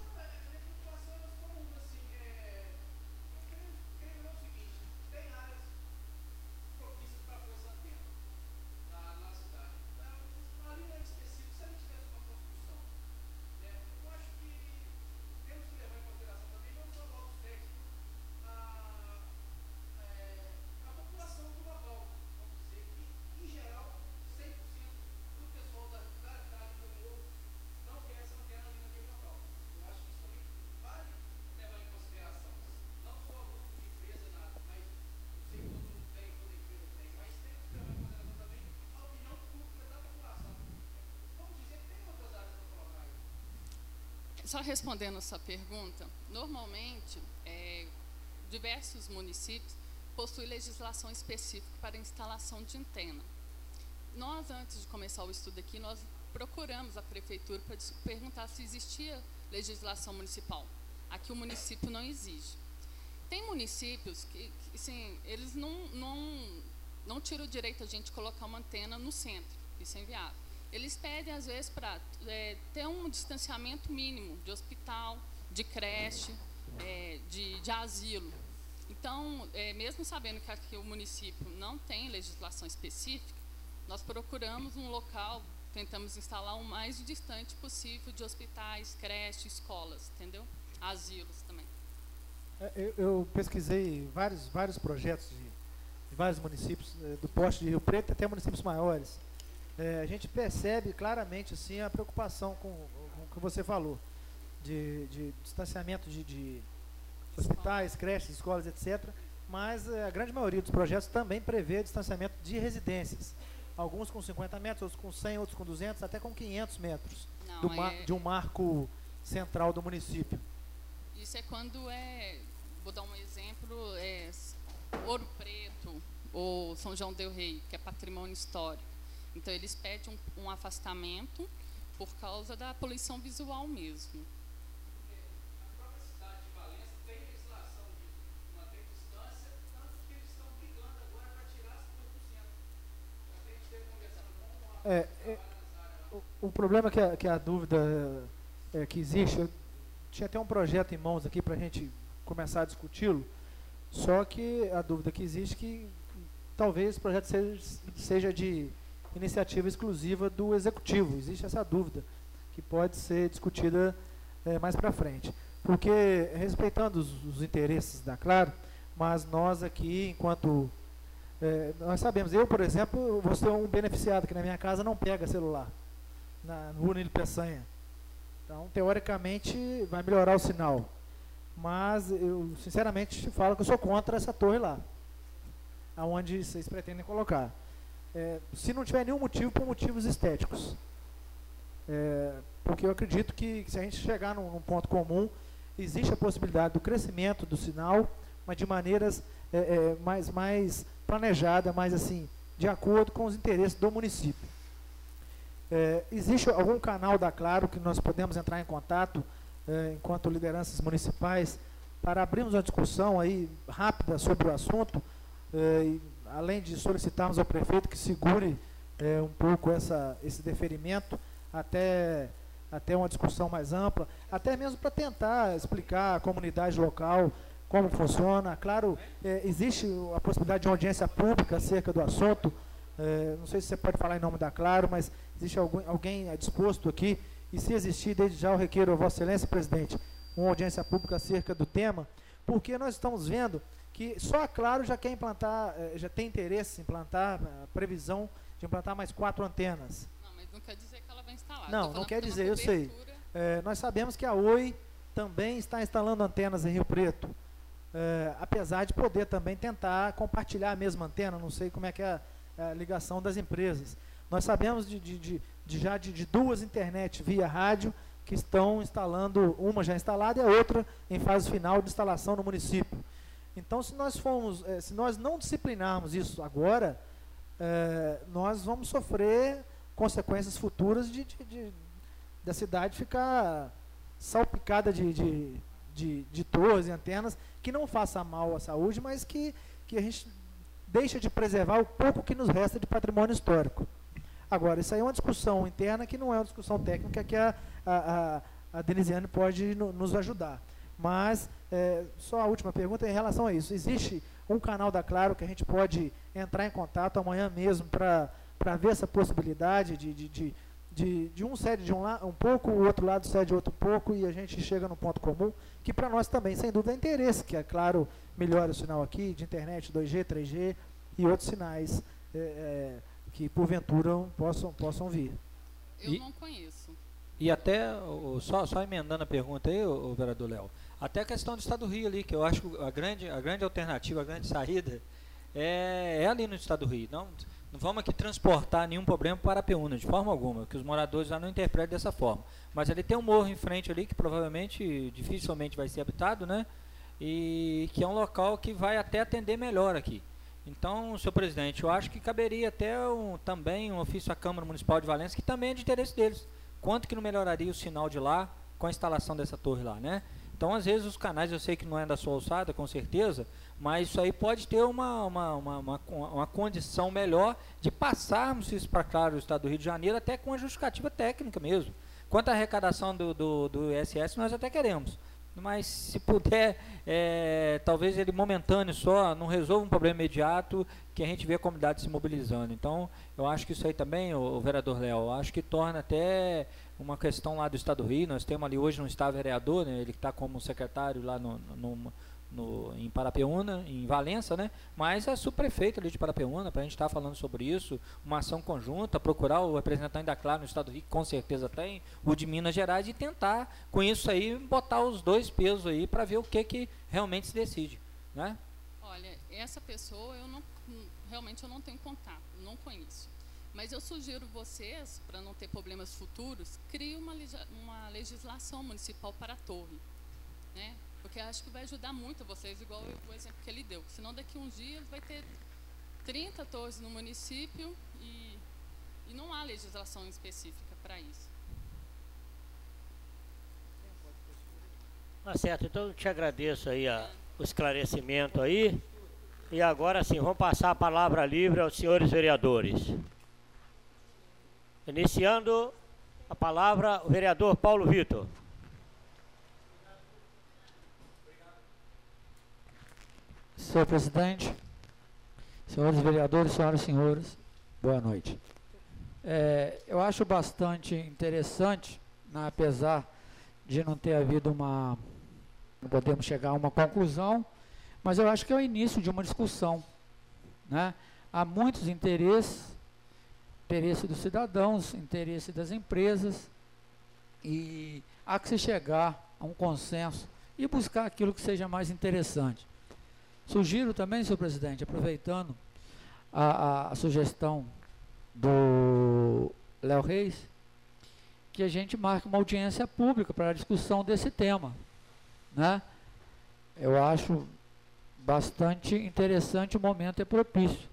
Só respondendo a sua pergunta, normalmente, é, diversos municípios possuem legislação específica para a instalação de antena. Nós, antes de começar o estudo aqui, nós procuramos a prefeitura para perguntar se existia legislação municipal. Aqui o município não exige. Tem municípios que, que assim, eles não, não, não tiram o direito a gente colocar uma antena no centro, isso é inviável. Eles pedem, às vezes, para é, ter um distanciamento mínimo de hospital, de creche, é, de, de asilo. Então, é, mesmo sabendo que aqui o município não tem legislação específica, nós procuramos um local, tentamos instalar o mais distante possível de hospitais, creches, escolas, entendeu? Asilos também. Eu, eu pesquisei vários, vários projetos de, de vários municípios, do porte de Rio Preto até municípios maiores. É, a gente percebe claramente assim, a preocupação com, com o que você falou, de, de distanciamento de, de hospitais, creches, escolas, etcétera. Mas é, a grande maioria dos projetos também prevê distanciamento de residências. Alguns com cinquenta metros, outros com cem, outros com duzentos, até com quinhentos metros Não, do mar, é, de um marco central do município. Isso é quando é, vou dar um exemplo, é Ouro Preto ou São João del Rei, que é patrimônio histórico. Então, eles pedem um, um afastamento por causa da poluição visual mesmo. A própria cidade de Valença tem legislação de manter distância, tanto que eles estão brigando agora para tirar as coisas do centro. A gente teve conversando com uma É, é, o, o problema que a, que a dúvida é, que existe, eu tinha até um projeto em mãos aqui para a gente começar a discuti-lo, só que a dúvida que existe é que talvez esse projeto seja, seja de iniciativa exclusiva do Executivo. Existe essa dúvida, que pode ser discutida é, mais para frente. Porque, respeitando os, os interesses da Claro, mas nós aqui, enquanto... É, nós sabemos, eu, por exemplo, vou ser um beneficiado, que na minha casa não pega celular, na, no Nilo Peçanha. Então, teoricamente, vai melhorar o sinal. Mas, eu, sinceramente, falo que eu sou contra essa torre lá, aonde vocês pretendem colocar. É, se não tiver nenhum motivo, por motivos estéticos. É, porque eu acredito que, que se a gente chegar num, num ponto comum, existe a possibilidade do crescimento do sinal, mas de maneiras é, é, mais, mais planejadas, mais assim, de acordo com os interesses do município. É, existe algum canal da Claro que nós podemos entrar em contato, é, enquanto lideranças municipais, para abrirmos uma discussão aí rápida sobre o assunto, é, e, além de solicitarmos ao prefeito que segure é, um pouco essa, esse deferimento até, até uma discussão mais ampla, até mesmo para tentar explicar à comunidade local como funciona. Claro, é, existe a possibilidade de uma audiência pública acerca do assunto, é, não sei se você pode falar em nome da Claro, mas existe algum, alguém disposto aqui, e se existir, desde já eu requeiro a Vossa Excelência, presidente, uma audiência pública acerca do tema, porque nós estamos vendo que só a Claro já quer implantar, já tem interesse em implantar, a previsão de implantar mais quatro antenas. Não, mas não quer dizer que ela vai instalar. Não, não quer dizer, eu sei. É, nós sabemos que a Oi também está instalando antenas em Rio Preto, é, apesar de poder também tentar compartilhar a mesma antena, não sei como é que é a, a ligação das empresas. Nós sabemos de, de, de, de já de, de duas internet via rádio que estão instalando, uma já instalada e a outra em fase final de instalação no município. Então, se nós formos, eh, se nós não disciplinarmos isso agora, eh, nós vamos sofrer consequências futuras de, de, de da cidade ficar salpicada de, de, de, de torres e antenas que não faça mal à saúde, mas que, que a gente deixa de preservar o pouco que nos resta de patrimônio histórico. Agora, isso aí é uma discussão interna que não é uma discussão técnica que a, a, a, a Denisiane pode no, nos ajudar. Mas, é, só a última pergunta em relação a isso. Existe um canal da Claro que a gente pode entrar em contato amanhã mesmo para ver essa possibilidade de, de, de, de, de um cede de um, la, um pouco, o outro lado cede outro pouco e a gente chega no ponto comum, que para nós também, sem dúvida, é interesse que a Claro melhore o sinal aqui, de internet, dois G, três G e outros sinais é, é, que porventura possam, possam vir. Eu E- não conheço. E até, o- só, só emendando a pergunta aí, o, vereador Léo, até a questão do Estado do Rio ali, que eu acho que a grande, a grande alternativa, a grande saída é, é ali no Estado do Rio. Não, não vamos aqui transportar nenhum problema para Arapiunas, de forma alguma, que os moradores já não interpretem dessa forma. Mas ali tem um morro em frente ali que provavelmente, dificilmente vai ser habitado, né? E que é um local que vai até atender melhor aqui. Então, senhor presidente, eu acho que caberia até um, também um ofício à Câmara Municipal de Valença, que também é de interesse deles. Quanto que não melhoraria o sinal de lá com a instalação dessa torre lá, né? Então, às vezes, os canais, eu sei que não é da sua alçada, com certeza, mas isso aí pode ter uma, uma, uma, uma, uma condição melhor de passarmos isso para claro o Estado do Rio de Janeiro, até com a justificativa técnica mesmo. Quanto à arrecadação do, do, do I S S, nós até queremos. Mas se puder, é, talvez ele momentâneo só, não resolva um problema imediato, que a gente vê a comunidade se mobilizando. Então, eu acho que isso aí também, o, o vereador Léo, acho que torna até uma questão lá do Estado do Rio. Nós temos ali hoje, não está vereador, né, ele está como secretário lá no, no, no, em Parapeúna, em Valença, né, mas é subprefeito ali de Parapeúna, para a gente estar tá falando sobre isso, uma ação conjunta, procurar o representante da Claro no Estado do Rio, que com certeza tem, o de Minas Gerais, e tentar, com isso aí, botar os dois pesos aí, para ver o que, que realmente se decide, né? Olha, essa pessoa, eu não, realmente eu não tenho contato, não conheço. Mas eu sugiro vocês, para não ter problemas futuros, criem uma, uma legislação municipal para a torre, né? Porque acho que vai ajudar muito vocês, igual o exemplo que ele deu. Senão, daqui a uns dias, vai ter trinta torres no município e, e não há legislação específica para isso. Tá certo, então eu te agradeço aí a, o esclarecimento aí. E agora sim, vamos passar a palavra livre aos senhores vereadores. Iniciando a palavra, o vereador Paulo Vitor. Senhor presidente, senhores vereadores, senhoras e senhores, boa noite. É, eu acho bastante interessante, né, apesar de não ter havido uma, não podemos chegar a uma conclusão, mas eu acho que é o início de uma discussão, né? Há muitos interesses, interesse dos cidadãos, interesse das empresas, e há que se chegar a um consenso e buscar aquilo que seja mais interessante. Sugiro também, senhor presidente, aproveitando a, a, a sugestão do Léo Reis, que a gente marque uma audiência pública para a discussão desse tema, né? Eu acho bastante interessante, o momento é propício.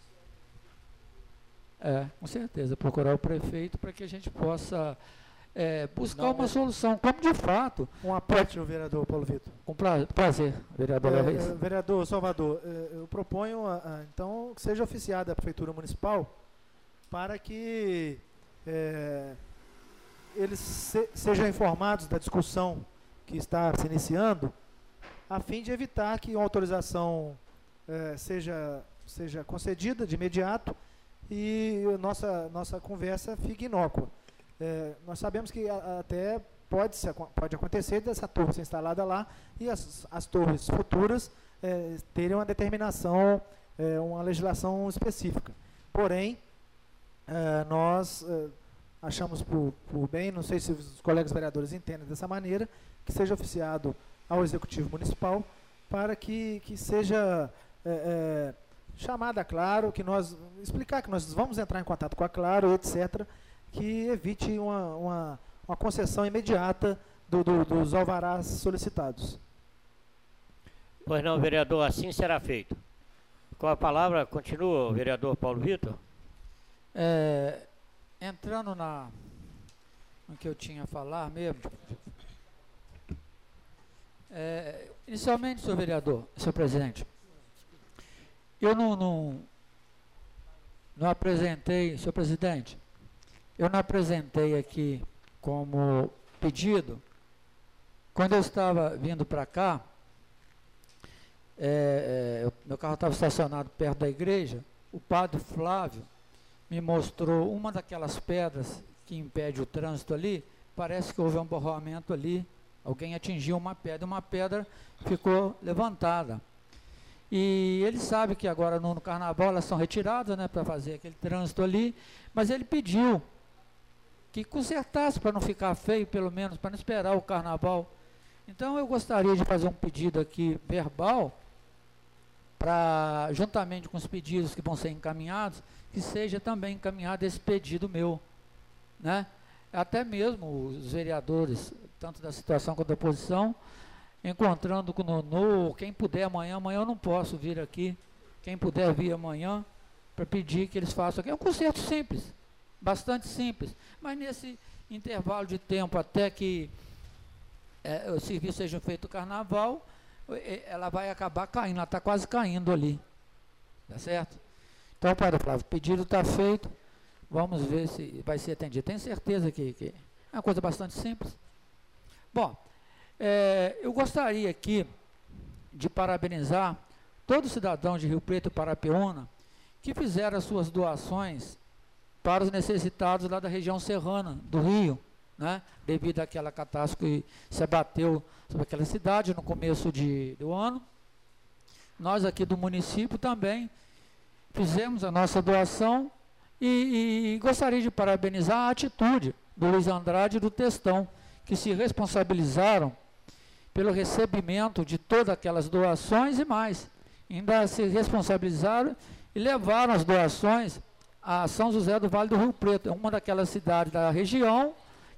É, com certeza, procurar o prefeito para que a gente possa é, buscar Não, uma é... solução, como de fato. Um aporte, o vereador Paulo Vitor. Com pra, prazer, vereador é, Reis. É, vereador Salvador, é, eu proponho, a, a, então, que seja oficiada a Prefeitura Municipal para que é, eles se, sejam informados da discussão que está se iniciando, a fim de evitar que uma autorização é, seja, seja concedida de imediato e nossa, nossa conversa fique inócua. É, nós sabemos que a, até pode, se, pode acontecer dessa torre ser instalada lá e as, as torres futuras é, terem uma determinação, é, uma legislação específica. Porém, é, nós é, achamos por, por bem, não sei se os colegas vereadores entendem dessa maneira, que seja oficiado ao Executivo Municipal para que, que seja é, é, chamada a Claro, que nós explicar que nós vamos entrar em contato com a Claro, etcétera, que evite uma, uma, uma concessão imediata do, do, dos alvarás solicitados. Pois não, vereador, assim será feito. Com a palavra, continua o vereador Paulo Vitor. É, entrando na, no que eu tinha a falar mesmo, é, inicialmente, senhor vereador, senhor presidente, eu não, não, não apresentei, senhor presidente, eu não apresentei aqui como pedido. Quando eu estava vindo para cá, é, é, eu, meu carro estava estacionado perto da igreja, o padre Flávio me mostrou uma daquelas pedras que impede o trânsito ali, parece que houve um borramento ali, alguém atingiu uma pedra, uma pedra ficou levantada. E ele sabe que agora no, no carnaval elas são retiradas, né, para fazer aquele trânsito ali, mas ele pediu que consertasse para não ficar feio, pelo menos, para não esperar o carnaval. Então eu gostaria de fazer um pedido aqui verbal, para, juntamente com os pedidos que vão ser encaminhados, que seja também encaminhado esse pedido meu, né? Até mesmo os vereadores, tanto da situação quanto da oposição, encontrando com o Nonu, quem puder amanhã, amanhã eu não posso vir aqui, quem puder vir amanhã, para pedir que eles façam aqui. É um concerto simples, bastante simples, mas nesse intervalo de tempo até que é, o serviço seja feito no carnaval, ela vai acabar caindo, ela está quase caindo ali. Tá certo? Então, Padre Flávio, o pedido está feito, vamos ver se vai ser atendido. Tenho certeza que, que é uma coisa bastante simples. Bom, é, eu gostaria aqui de parabenizar todo cidadão de Rio Preto e Parapeúna que fizeram as suas doações para os necessitados lá da região serrana do Rio, né? Devido àquela catástrofe que se abateu sobre aquela cidade no começo de, do ano. Nós aqui do município também fizemos a nossa doação e, e gostaria de parabenizar a atitude do Luiz Andrade e do Testão, que se responsabilizaram pelo recebimento de todas aquelas doações e mais. Ainda se responsabilizaram e levaram as doações a São José do Vale do Rio Preto, uma daquelas cidades da região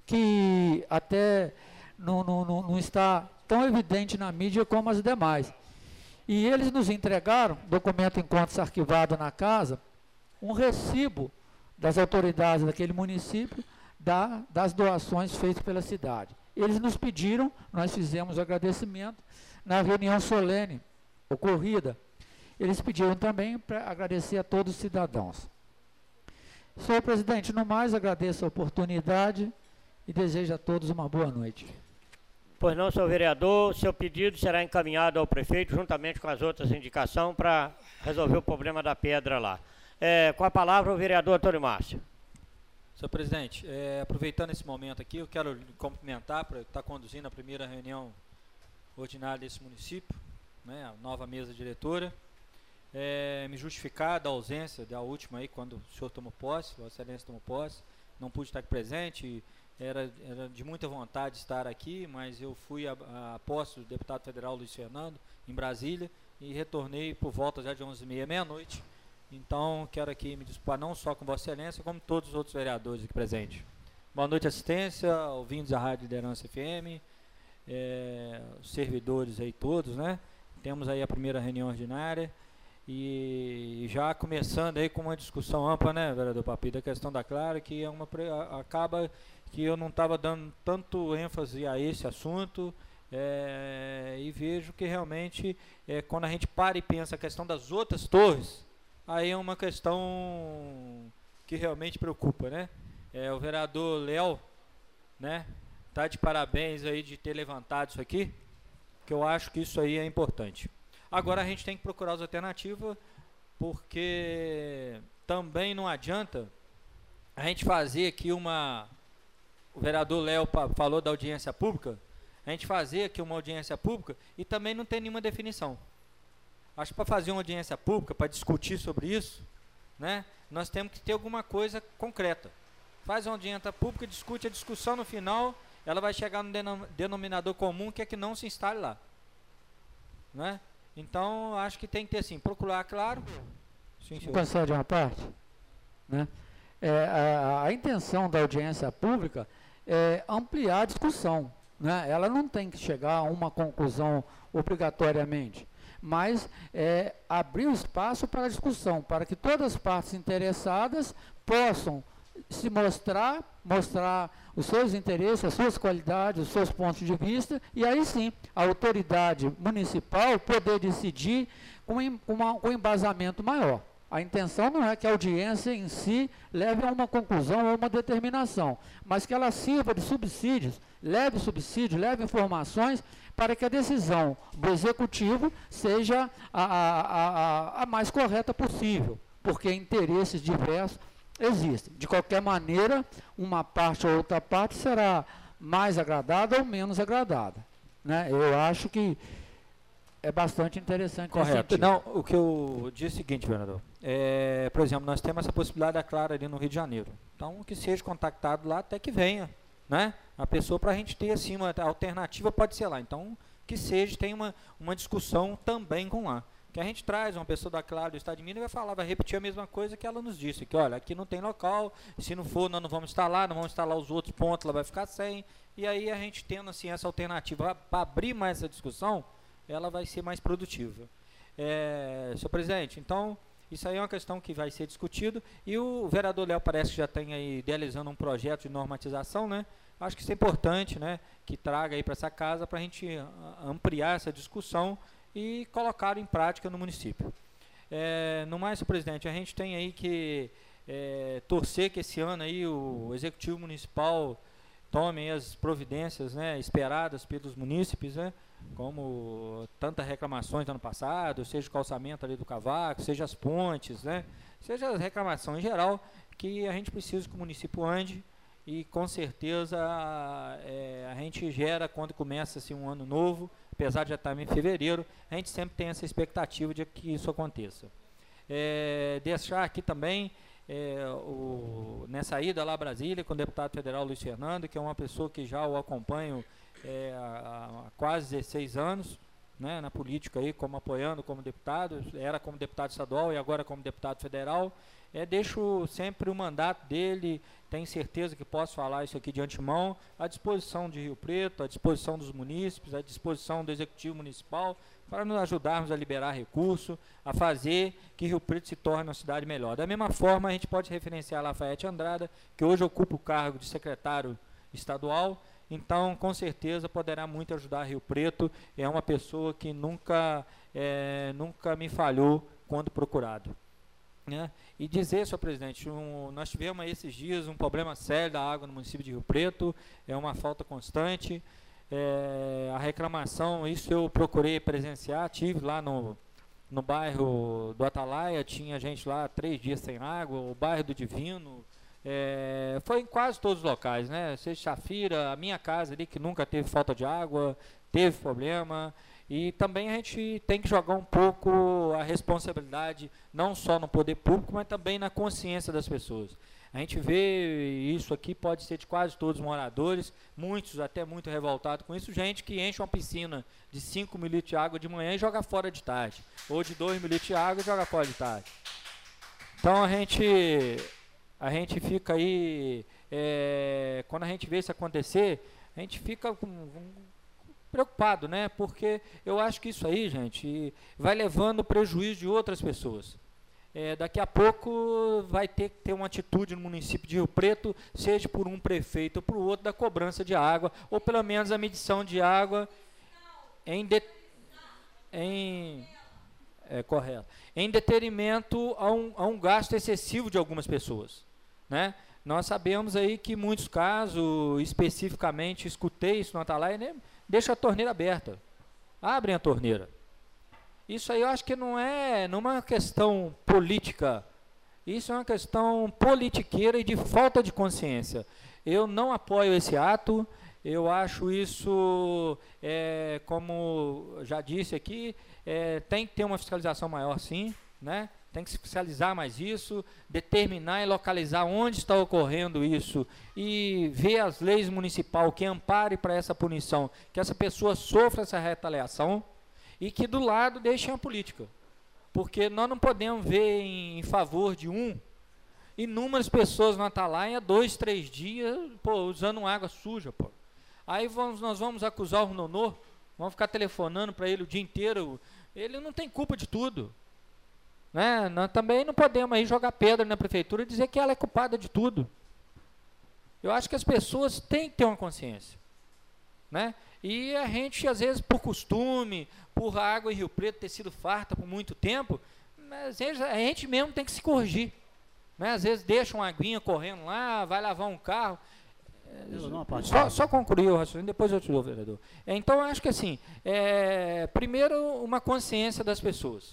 que até não, não, não, não está tão evidente na mídia como as demais. E eles nos entregaram, documento encontra-se arquivado na casa, um recibo das autoridades daquele município da, das doações feitas pela cidade. Eles nos pediram, nós fizemos o agradecimento na reunião solene ocorrida. Eles pediram também para agradecer a todos os cidadãos. Senhor presidente, no mais agradeço a oportunidade e desejo a todos uma boa noite. Pois não, senhor vereador, seu pedido será encaminhado ao prefeito juntamente com as outras indicações para resolver o problema da pedra lá. É, com a palavra o vereador Antônio Márcio. Senhor presidente, é, aproveitando esse momento aqui, eu quero lhe cumprimentar por estar conduzindo a primeira reunião ordinária desse município, né, a nova mesa diretora, é, me justificar da ausência da última aí, quando o senhor tomou posse, a excelência tomou posse, não pude estar aqui presente, era, era de muita vontade estar aqui, mas eu fui a, a posse do deputado federal Luiz Fernando, em Brasília, e retornei por volta já de onze e meia, meia-noite. Então, quero aqui me desculpar não só com Vossa Excelência, como todos os outros vereadores aqui presentes. Boa noite, assistência, ouvintes da Rádio Liderança F M, é, os servidores aí todos, né? Temos aí a primeira reunião ordinária e já começando aí com uma discussão ampla, né, vereador Papi, da questão da Clara, que é uma, acaba que eu não estava dando tanto ênfase a esse assunto, é, e vejo que realmente, é, quando a gente para e pensa a questão das outras torres, aí é uma questão que realmente preocupa, né? É, o vereador Léo, né, tá de parabéns aí de ter levantado isso aqui, que eu acho que isso aí é importante. Agora a gente tem que procurar as alternativas, porque também não adianta a gente fazer aqui uma... O vereador Léo falou da audiência pública, a gente fazer aqui uma audiência pública e também não ter nenhuma definição. Acho que para fazer uma audiência pública, para discutir sobre isso, né, nós temos que ter alguma coisa concreta. Faz uma audiência pública, discute a discussão, no final, ela vai chegar no denominador comum, que é que não se instale lá. Né? Então, acho que tem que ter, assim, procurar, claro... Sim, senhor. Concede uma parte? Né? É, a, a intenção da audiência pública é ampliar a discussão. Né? Ela não tem que chegar a uma conclusão obrigatoriamente, mas é, abrir o espaço para a discussão, para que todas as partes interessadas possam se mostrar, mostrar os seus interesses, as suas qualidades, os seus pontos de vista, e aí sim, a autoridade municipal poder decidir com, uma, com um embasamento maior. A intenção não é que a audiência em si leve a uma conclusão ou uma determinação, mas que ela sirva de subsídios, leve subsídios, leve informações para que a decisão do executivo seja a, a, a, a mais correta possível, porque interesses diversos existem. De qualquer maneira, uma parte ou outra parte será mais agradada ou menos agradada. Né? Eu acho que é bastante interessante. Correto. Não, o que eu disse é o seguinte, vereador. É, por exemplo, nós temos essa possibilidade da Clara ali no Rio de Janeiro. Então, que seja contactado lá até que venha, né? A pessoa, para a gente ter assim, uma alternativa pode ser lá. Então, que seja, tem uma, uma discussão também com lá. Que a gente traz uma pessoa da Clara do Estado de Minas e vai falar, vai repetir a mesma coisa que ela nos disse. Que, olha, aqui não tem local, se não for, nós não vamos instalar, não vamos instalar os outros pontos, ela vai ficar sem. E aí a gente tendo assim essa alternativa para abrir mais essa discussão, ela vai ser mais produtiva. É, senhor presidente, então, Isso aí é uma questão que vai ser discutido, e o vereador Léo parece que já tem aí idealizando um projeto de normatização, né? Acho que isso é importante, né, que traga aí para essa casa para a gente ampliar essa discussão e colocar em prática no município. É, no mais, senhor presidente, a gente tem aí que é, torcer que esse ano aí o Executivo Municipal tome as providências, né, esperadas pelos munícipes, né, como tantas reclamações do ano passado, seja o calçamento ali do Cavaco, seja as pontes, né, seja as reclamações em geral, que a gente precisa que o município ande, e com certeza é, a gente gera, quando começa assim, um ano novo, apesar de já estar em fevereiro, a gente sempre tem essa expectativa de que isso aconteça. É, deixar aqui também, é, o, nessa ida lá a Brasília, com o deputado federal Luiz Fernando, que é uma pessoa que já o acompanho é, há, há quase dezesseis anos, né, na política, aí, como apoiando como deputado, era como deputado estadual e agora como deputado federal. É, deixo sempre o mandato dele, tenho certeza que posso falar isso aqui de antemão, à disposição de Rio Preto, à disposição dos munícipes, à disposição do Executivo Municipal, para nos ajudarmos a liberar recursos, a fazer que Rio Preto se torne uma cidade melhor. Da mesma forma, a gente pode referenciar Lafayette Andrada, que hoje ocupa o cargo de secretário estadual, então, com certeza, poderá muito ajudar Rio Preto, é uma pessoa que nunca, é, nunca me falhou quando procurado. Né? E dizer, senhor presidente, um, nós tivemos esses dias um problema sério da água no município de Rio Preto, é uma falta constante, é, a reclamação, isso eu procurei presenciar, tive lá no, no bairro do Atalaia, tinha gente lá três dias sem água, o bairro do Divino, é, foi em quase todos os locais, né? Seja Chafira, a minha casa ali que nunca teve falta de água, teve problema. E também a gente tem que jogar um pouco a responsabilidade, não só no poder público, mas também na consciência das pessoas. A gente vê isso aqui, pode ser de quase todos os moradores, muitos até muito revoltados com isso, gente que enche uma piscina de cinco mil litros de água de manhã e joga fora de tarde, ou de dois mil litros de água e joga fora de tarde. Então a gente, a gente fica aí, é, quando a gente vê isso acontecer, a gente fica com... com preocupado, né? Porque eu acho que isso aí, gente, vai levando prejuízo de outras pessoas. É, daqui a pouco vai ter que ter uma atitude no município de Rio Preto, seja por um prefeito ou por outro, da cobrança de água, ou pelo menos a medição de água em, de, em, é, correto, em detrimento a um, a um gasto excessivo de algumas pessoas, né? Nós sabemos aí que em muitos casos, especificamente, escutei isso no Atalaia, né? Deixa a torneira aberta, abrem a torneira. Isso aí eu acho que não é, não é uma questão política, isso é uma questão politiqueira e de falta de consciência. Eu não apoio esse ato, eu acho isso, é, como já disse aqui, é, tem que ter uma fiscalização maior sim, né? Tem que fiscalizar mais isso, determinar e localizar onde está ocorrendo isso e ver as leis municipais que amparem para essa punição, que essa pessoa sofra essa retaliação e que do lado deixem a política. Porque nós não podemos ver em, em favor de um, inúmeras pessoas no Atalaia, dois, três dias, pô, usando água suja, pô. Aí vamos, nós vamos acusar o Nonô, vamos ficar telefonando para ele o dia inteiro, ele não tem culpa de tudo. Né? Nós também não podemos aí jogar pedra na prefeitura e dizer que ela é culpada de tudo. Eu acho que as pessoas têm que ter uma consciência, né? E a gente, às vezes, por costume, por a água em Rio Preto ter sido farta por muito tempo, mas às vezes a gente mesmo tem que se corrigir, né? Às vezes deixa uma aguinha correndo lá, vai lavar um carro. Só, só concluir o raciocínio, depois eu te dou, vereador. É, então, eu acho que assim, é, primeiro, uma consciência das pessoas.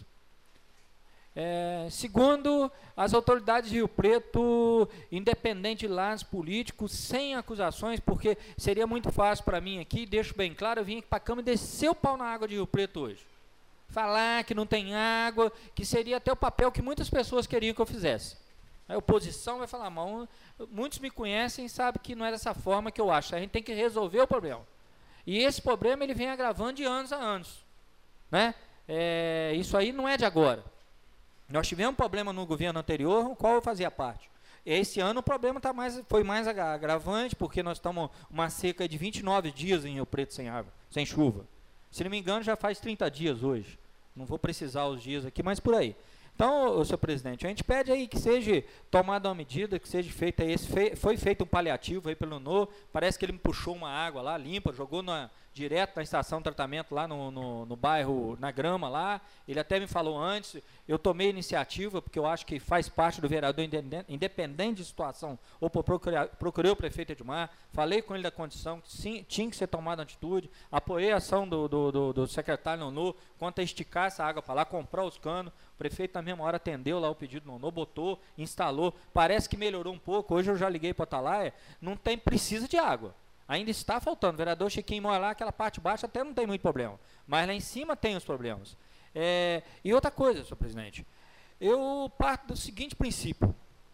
É, segundo, as autoridades de Rio Preto, independente de lados políticos, sem acusações, porque seria muito fácil para mim aqui, deixo bem claro, eu vim aqui para a Câmara e descer o pau na água de Rio Preto hoje. Falar que não tem água, que seria até o papel que muitas pessoas queriam que eu fizesse. A oposição vai falar, mal, muitos me conhecem e sabem que não é dessa forma que eu acho. A gente tem que resolver o problema. E esse problema ele vem agravando de anos a anos. Né? É, isso aí não é de agora. Nós tivemos um problema no governo anterior, o qual eu fazia parte. Esse ano o problema tá mais, foi mais agravante, porque nós estamos uma seca de vinte e nove dias em Rio Preto sem água, sem chuva. Se não me engano, já faz trinta dias hoje. Não vou precisar os dias aqui, mas por aí. Então, senhor presidente, a gente pede aí que seja tomada uma medida, que seja feita esse, fe, foi feito um paliativo aí pelo N O, parece que ele me puxou uma água lá, limpa, jogou na, direto na estação de tratamento lá no, no, no bairro, na grama lá, ele até me falou antes, eu tomei iniciativa, porque eu acho que faz parte do vereador, independente de situação, ou procurei, procurei o prefeito Edmar, falei com ele da condição, que sim, tinha que ser tomada atitude, apoiei a ação do, do, do, do secretário Nonô, quanto a esticar essa água para lá, comprar os canos, o prefeito na mesma hora atendeu lá o pedido do Nonô, botou, instalou, parece que melhorou um pouco, hoje eu já liguei para o Atalaia, não tem, precisa de água. Ainda está faltando, o vereador Chiquinho mora lá, aquela parte baixa até não tem muito problema, mas lá em cima tem os problemas. É, e outra coisa, senhor presidente, eu parto do seguinte princípio,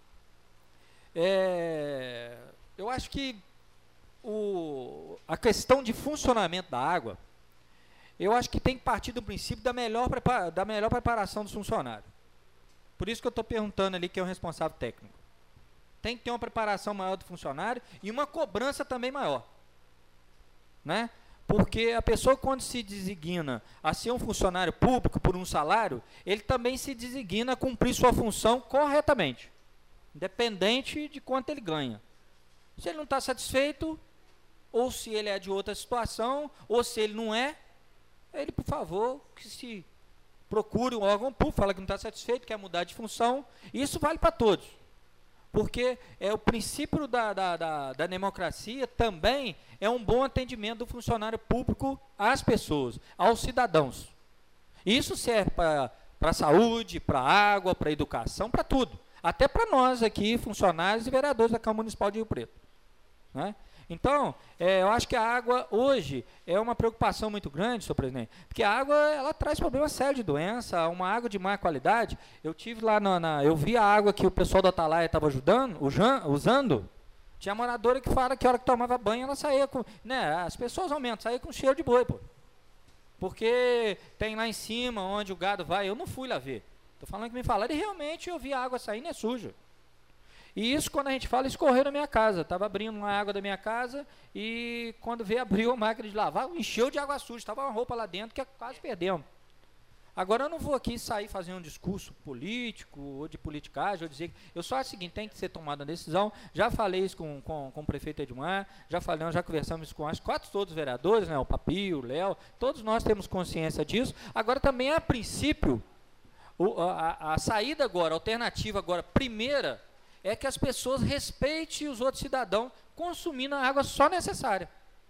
é, eu acho que o, a questão de funcionamento da água, eu acho que tem que partir do princípio da melhor, prepara, da melhor preparação dos funcionários. Por isso que eu estou perguntando ali quem é o responsável técnico. Tem que ter uma preparação maior do funcionário e uma cobrança também maior. Né? Porque a pessoa, quando se designa a ser um funcionário público por um salário, ele também se designa a cumprir sua função corretamente, independente de quanto ele ganha. Se ele não está satisfeito, ou se ele é de outra situação, ou se ele não é, ele, por favor, que se procure um órgão público, fala que não está satisfeito, quer mudar de função. Isso vale para todos. Porque é o princípio da, da, da, da democracia também é um bom atendimento do funcionário público às pessoas, aos cidadãos. Isso serve para a saúde, para a água, para a educação, para tudo. Até para nós aqui, funcionários e vereadores da Câmara Municipal de Rio Preto. Né? Então, é, eu acho que a água hoje é uma preocupação muito grande, senhor presidente, porque a água ela traz problemas sérios de doença, uma água de má qualidade. Eu tive lá, na, na, eu vi a água que o pessoal do Atalaia estava ajudando, usando, tinha moradora que fala que a hora que tomava banho ela saía com, né, as pessoas aumentam, saía com cheiro de boi, pô. Porque tem lá em cima, onde o gado vai, eu não fui lá ver, estou falando que me falaram, e realmente eu vi a água saindo, é suja. E isso, quando a gente fala, escorreu na minha casa. Estava abrindo uma água da minha casa e quando veio, abriu a máquina de lavar, encheu de água suja. Estava uma roupa lá dentro que quase perdemos. Agora, eu não vou aqui sair fazendo um discurso político ou de politicagem, ou dizer que... Eu só acho o seguinte, tem que ser tomada uma decisão. Já falei isso com, com, com o prefeito Edmar, já falamos, já conversamos com as quatro todos os vereadores, né, o Papi, o Léo, todos nós temos consciência disso. Agora, também, a princípio, o, a, a saída agora, a alternativa agora, primeira, é que as pessoas respeitem os outros cidadãos consumindo a água só necessária.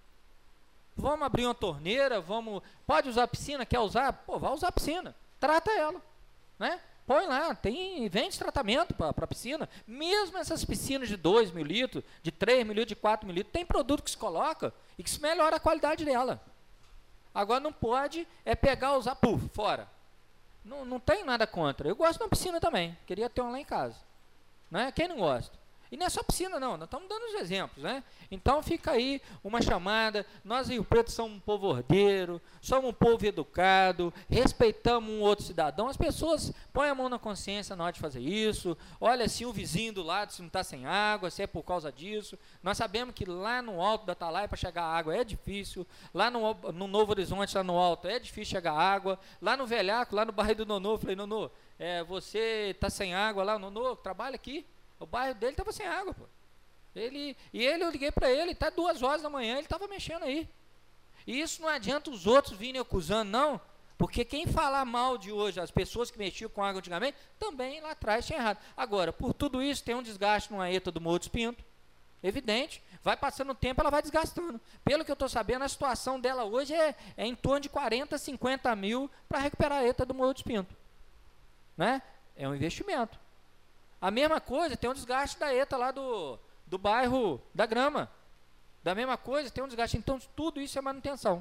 Vamos abrir uma torneira, vamos... Pode usar a piscina, quer usar? Pô, vai usar a piscina, trata ela, né? Põe lá, tem, vende tratamento para a piscina. Mesmo essas piscinas de dois mil litros, de três mil litros, de quatro mil litros, tem produto que se coloca e que se melhora a qualidade dela. Agora não pode é pegar, usar, puf, fora. Não, não tem nada contra. Eu gosto de uma piscina também, queria ter uma lá em casa. Né? Quem não gosta? E não é só piscina não, nós estamos dando os exemplos, né? Então fica aí uma chamada, nós em Rio Preto somos um povo ordeiro, somos um povo educado, respeitamos um outro cidadão, as pessoas põem a mão na consciência na hora de fazer isso, olha se o vizinho do lado se não está sem água, se é por causa disso, nós sabemos que lá no alto da Atalaia para chegar água é difícil, lá no, no Novo Horizonte, lá no alto é difícil chegar água, lá no Velhaco, lá no bairro do Nonô, eu falei, Nonô, é, você está sem água lá, Nonô, trabalha aqui. O bairro dele estava sem água, pô. Ele, e ele, eu liguei para ele, está duas horas da manhã, ele estava mexendo aí. E isso não adianta os outros virem acusando, não, porque quem falar mal de hoje, as pessoas que mexiam com água antigamente, também lá atrás tinha errado. Agora, por tudo isso, tem um desgaste numa ETA do Morro dos Pintos, evidente, vai passando o tempo, ela vai desgastando. Pelo que eu estou sabendo, a situação dela hoje é, é em torno de quarenta, cinquenta mil para recuperar a ETA do Morro dos Pintos. Né? É um investimento. A mesma coisa, tem um desgaste da ETA lá do, do bairro da Grama. Da mesma coisa, tem um desgaste. Então, tudo isso é manutenção.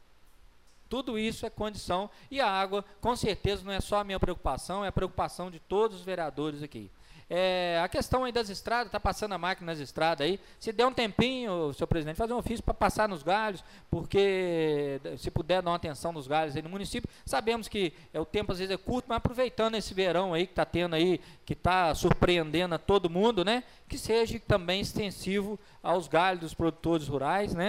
Tudo isso é condição. E a água, com certeza, não é só a minha preocupação, é a preocupação de todos os vereadores aqui. É, a questão aí das estradas, está passando a máquina nas estradas aí. Se der um tempinho, senhor presidente, fazer um ofício para passar nos galhos, porque se puder dar uma atenção nos galhos aí no município, sabemos que é, o tempo às vezes é curto, mas aproveitando esse verão aí que está tendo aí, que está surpreendendo a todo mundo, né? Que seja também extensivo aos galhos dos produtores rurais, né?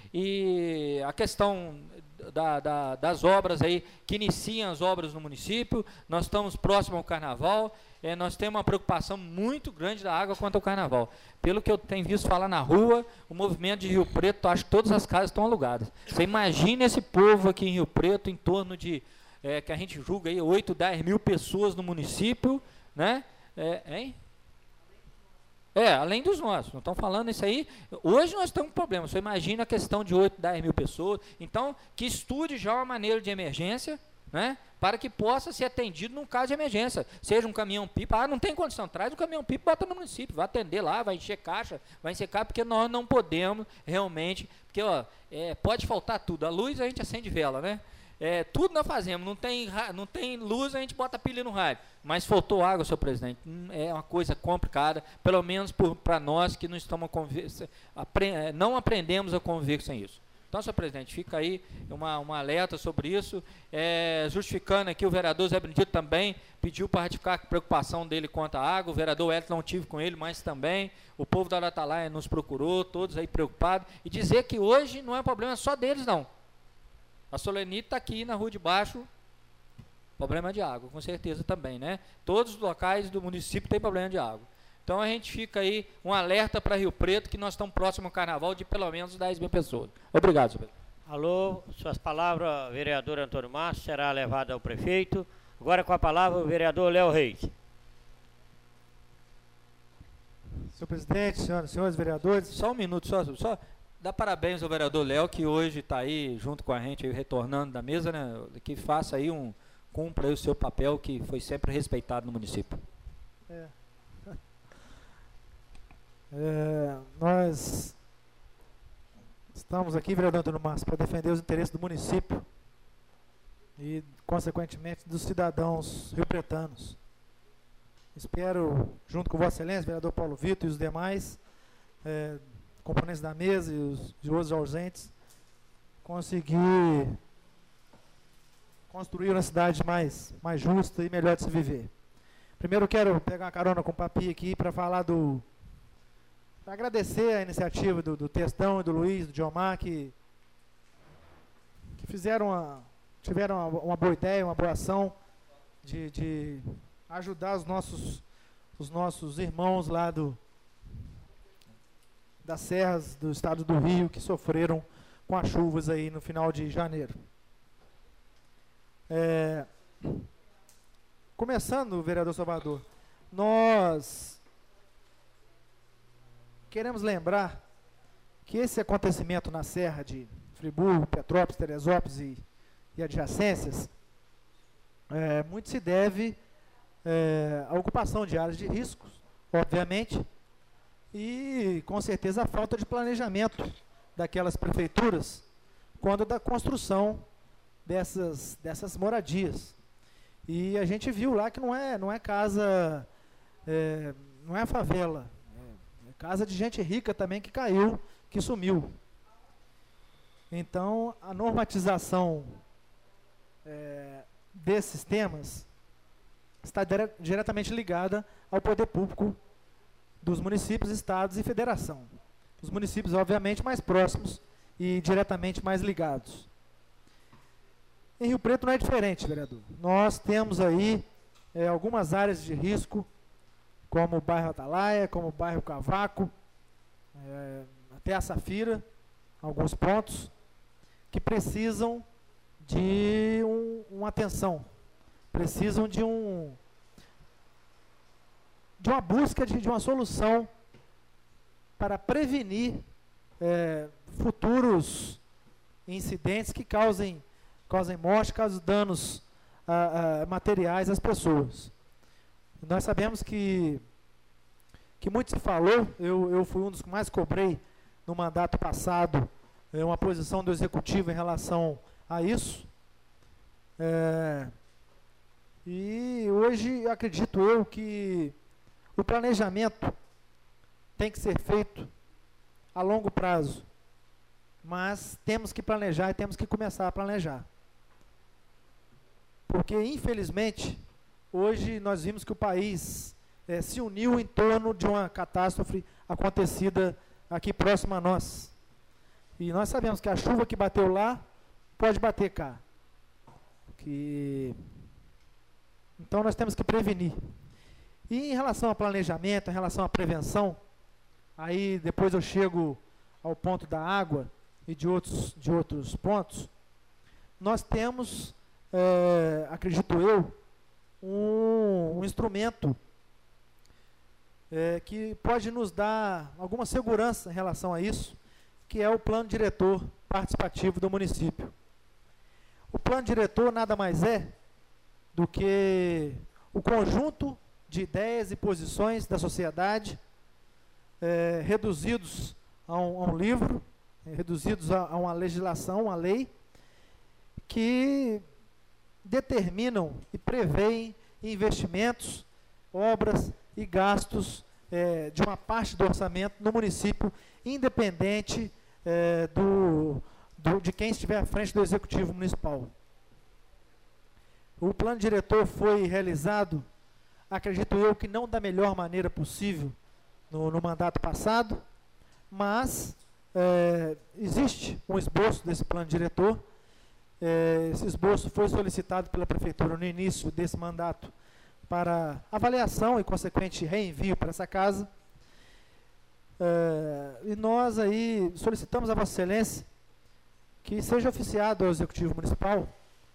e a questão da, da, das obras aí, que iniciam as obras no município, nós estamos próximo ao carnaval, é, nós temos uma preocupação muito grande da água quanto ao carnaval. Pelo que eu tenho visto falar na rua, o movimento de Rio Preto, acho que todas as casas estão alugadas. Você imagina esse povo aqui em Rio Preto, em torno de, é, que a gente julga aí, oito, dez mil pessoas no município, né? É, hein? É, além dos nossos, não estão falando isso aí. Hoje nós temos um problema, você imagina a questão de oito, dez mil pessoas. Então, que estude já uma maneira de emergência, né, para que possa ser atendido num caso de emergência. Seja um caminhão-pipa, ah, não tem condição, traz o caminhão-pipa, bota no município, vai atender lá, vai encher caixa, vai encher caixa, porque nós não podemos realmente, porque ó, é, pode faltar tudo. A luz a gente acende vela, né? É, tudo nós fazemos, não tem, não tem luz, a gente bota pilha no rádio. Mas faltou água, senhor presidente, é uma coisa complicada, pelo menos para nós que não, estamos apre, não aprendemos a conviver sem isso. Então, senhor presidente, fica aí uma, uma alerta sobre isso, é, justificando aqui, o vereador Zé Benedito também pediu para ratificar a preocupação dele quanto à água, o vereador Elton não tive com ele, mas também o povo da Atalaia nos procurou, todos aí preocupados, e dizer que hoje não é problema só deles, não. A Solenita está aqui na Rua de Baixo, problema de água, com certeza também, né? Todos os locais do município têm problema de água. Então a gente fica aí, um alerta para Rio Preto, que nós estamos próximo ao carnaval de pelo menos dez mil pessoas. Obrigado, senhor presidente. Alô, suas palavras, vereador Antônio Márcio, será levada ao prefeito. Agora com a palavra o vereador Léo Reis. Senhor presidente, senhoras e senhores vereadores. Só um minuto, só, só dá parabéns ao vereador Léo, que hoje está aí junto com a gente, aí, retornando da mesa, né? Que faça aí um, cumpra aí o seu papel, que foi sempre respeitado no município. É. É, nós estamos aqui, vereador Antônio Márcio, para defender os interesses do município e, consequentemente, dos cidadãos riopretanos. Espero, junto com Vossa Excelência, vereador Paulo Vitor e os demais é, componentes da mesa e os de outros ausentes, conseguir construir uma cidade mais, mais justa e melhor de se viver. Primeiro eu quero pegar uma carona com o Papi aqui para falar do... para agradecer a iniciativa do, do Testão e do Luiz, do Diomar, que, que fizeram uma, tiveram uma, uma boa ideia, uma boa ação de, de ajudar os nossos, os nossos irmãos lá do, das serras do estado do Rio, que sofreram com as chuvas aí no final de janeiro. É, começando, vereador Salvador, nós queremos lembrar que esse acontecimento na Serra de Friburgo, Petrópolis, Teresópolis e, e adjacências, é, muito se deve é, à ocupação de áreas de riscos, obviamente, e com certeza a falta de planejamento daquelas prefeituras quando da construção dessas, dessas moradias. E a gente viu lá que não é, não é casa, é, não é favela, casa de gente rica também que caiu, que sumiu. Então, a normatização é, desses temas está dire diretamente ligada ao poder público dos municípios, estados e federação. Os municípios, obviamente, mais próximos e diretamente mais ligados. Em Rio Preto não é diferente, vereador. Nós temos aí é, algumas áreas de risco, como o bairro Atalaia, como o bairro Cavaco, é, até a Safira, alguns pontos, que precisam de um, uma atenção, precisam de, um, de uma busca de, de uma solução para prevenir é, futuros incidentes que causem, causem morte, causem danos a, a, materiais às pessoas. Nós sabemos que, que muito se falou, eu, eu fui um dos que mais cobrei no mandato passado, é, uma posição do Executivo em relação a isso. É, e hoje acredito eu que o planejamento tem que ser feito a longo prazo, mas temos que planejar e temos que começar a planejar. Porque, infelizmente, hoje nós vimos que o país é, se uniu em torno de uma catástrofe acontecida aqui próximo a nós. E nós sabemos que a chuva que bateu lá pode bater cá. Que... Então nós temos que prevenir. E em relação ao planejamento, em relação à prevenção, aí depois eu chego ao ponto da água e de outros, de outros pontos, nós temos, é, acredito eu, um, um instrumento é, que pode nos dar alguma segurança em relação a isso, que é o plano diretor participativo do município. O plano diretor nada mais é do que o conjunto de ideias e posições da sociedade, é, reduzidos a um, a um livro, é, reduzidos a, a uma legislação, uma lei, que determinam e preveem investimentos, obras e gastos é, de uma parte do orçamento no município, independente é, do, do, de quem estiver à frente do executivo municipal. O plano diretor foi realizado, acredito eu, que não da melhor maneira possível no, no mandato passado, mas é, existe um esboço desse plano diretor. É, esse esboço foi solicitado pela Prefeitura no início desse mandato para avaliação e consequente reenvio para essa casa. É, e nós aí solicitamos a Vossa Excelência que seja oficiado ao Executivo Municipal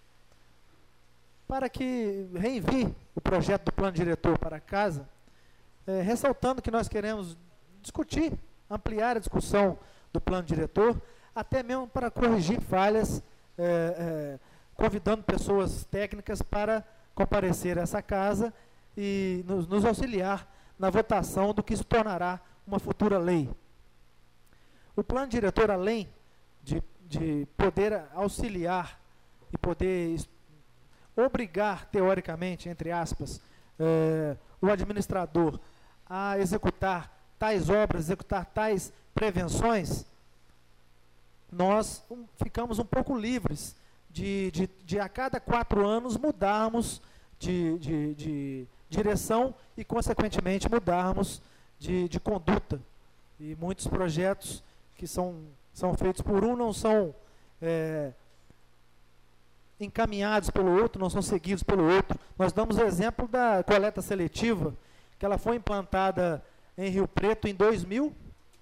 para que reenvie o projeto do plano diretor para a casa, é, ressaltando que nós queremos discutir, ampliar a discussão do plano diretor, até mesmo para corrigir falhas, é, é, convidando pessoas técnicas para comparecer a essa casa e nos, nos auxiliar na votação do que se tornará uma futura lei. O plano diretor, além de, de poder auxiliar e poder obrigar, teoricamente, entre aspas, eh, o administrador a executar tais obras, executar tais prevenções, nós um, ficamos um pouco livres de, de, de a cada quatro anos mudarmos de, de, de direção e, consequentemente, mudarmos de, de conduta. E muitos projetos que são, são feitos por um não são é, encaminhados pelo outro, não são seguidos pelo outro. Nós damos o exemplo da coleta seletiva, que ela foi implantada em Rio Preto em dois mil,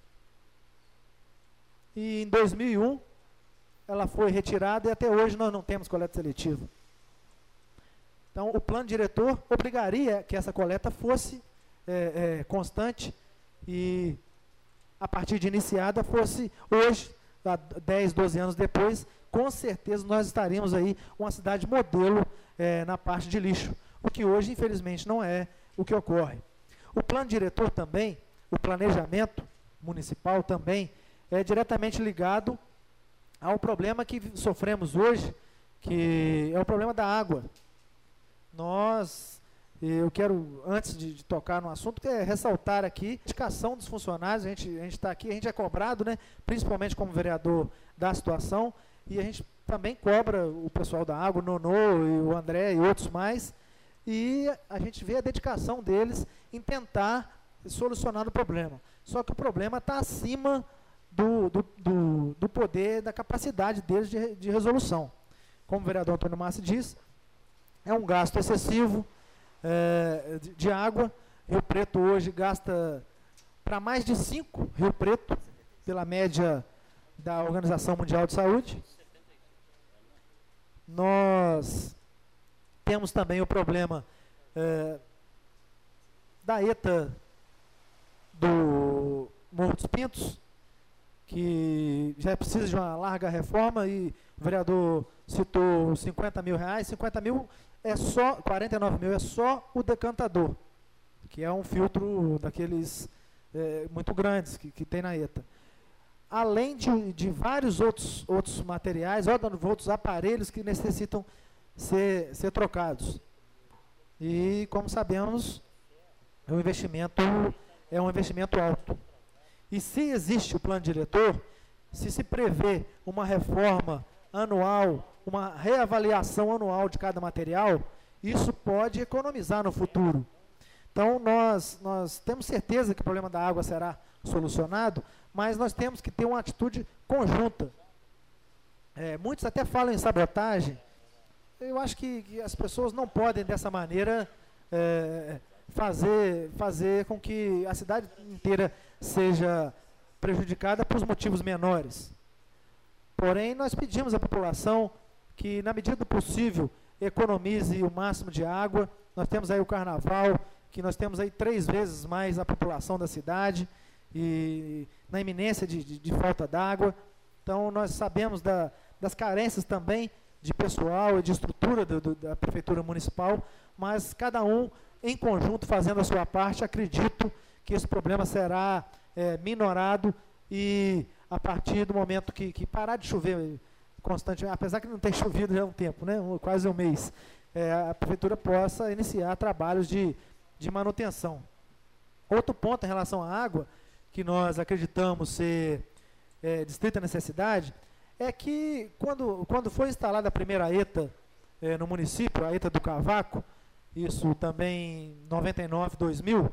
e em dois mil e um ela foi retirada e até hoje nós não temos coleta seletiva. Então, o plano diretor obrigaria que essa coleta fosse é, é, constante e, a partir de iniciada, fosse hoje, dez, doze anos depois, com certeza nós estaríamos aí uma cidade modelo é, na parte de lixo, o que hoje, infelizmente, não é o que ocorre. O plano diretor também, o planejamento municipal também, é diretamente ligado ao problema que sofremos hoje, que é o problema da água. Nós, eu quero, antes de, de tocar no assunto, é ressaltar aqui a dedicação dos funcionários. A gente a gente está aqui, a gente é cobrado, né, principalmente como vereador da situação, e a gente também cobra o pessoal da água, o Nonô e o André e outros mais, e a gente vê a dedicação deles em tentar solucionar o problema. Só que o problema está acima do, do, do, do poder, da capacidade deles de, de resolução. Como o vereador Antônio Massi diz, é um gasto excessivo é, de, de água. Rio Preto hoje gasta para mais de cinco, Rio Preto, pela média da Organização Mundial de Saúde. Nós temos também o problema é, da ETA do Morro dos Pintos, que já precisa de uma larga reforma, e o vereador citou cinquenta mil reais. cinquenta mil é só, quarenta e nove mil é só o decantador, que é um filtro daqueles é, muito grandes que, que tem na ETA. Além de, de vários outros, outros materiais, outros aparelhos que necessitam ser, ser trocados. E, como sabemos, o investimento é um investimento alto. E se existe o plano diretor, se se prevê uma reforma anual, uma reavaliação anual de cada material, isso pode economizar no futuro. Então, nós, nós temos certeza que o problema da água será solucionado, mas nós temos que ter uma atitude conjunta. É, muitos até falam em sabotagem. Eu acho que, que as pessoas não podem, dessa maneira, é, fazer, fazer com que a cidade inteira seja prejudicada por motivos menores. Porém, nós pedimos à população que, na medida do possível, economize o máximo de água. Nós temos aí o carnaval, que nós temos aí três vezes mais a população da cidade, e na iminência de, de, de falta d'água. Então, nós sabemos da, das carências também de pessoal e de estrutura do, do, da Prefeitura Municipal, mas cada um, em conjunto, fazendo a sua parte, acredito que esse problema será é, minorado, e a partir do momento que, que parar de chover constantemente, apesar que não tem chovido já há um tempo, né, um, quase um mês, é, a Prefeitura possa iniciar trabalhos de, de manutenção. Outro ponto em relação à água, que nós acreditamos ser é, de estrita necessidade, é que quando, quando foi instalada a primeira ETA é, no município, a ETA do Cavaco, isso também em noventa e nove, dois mil,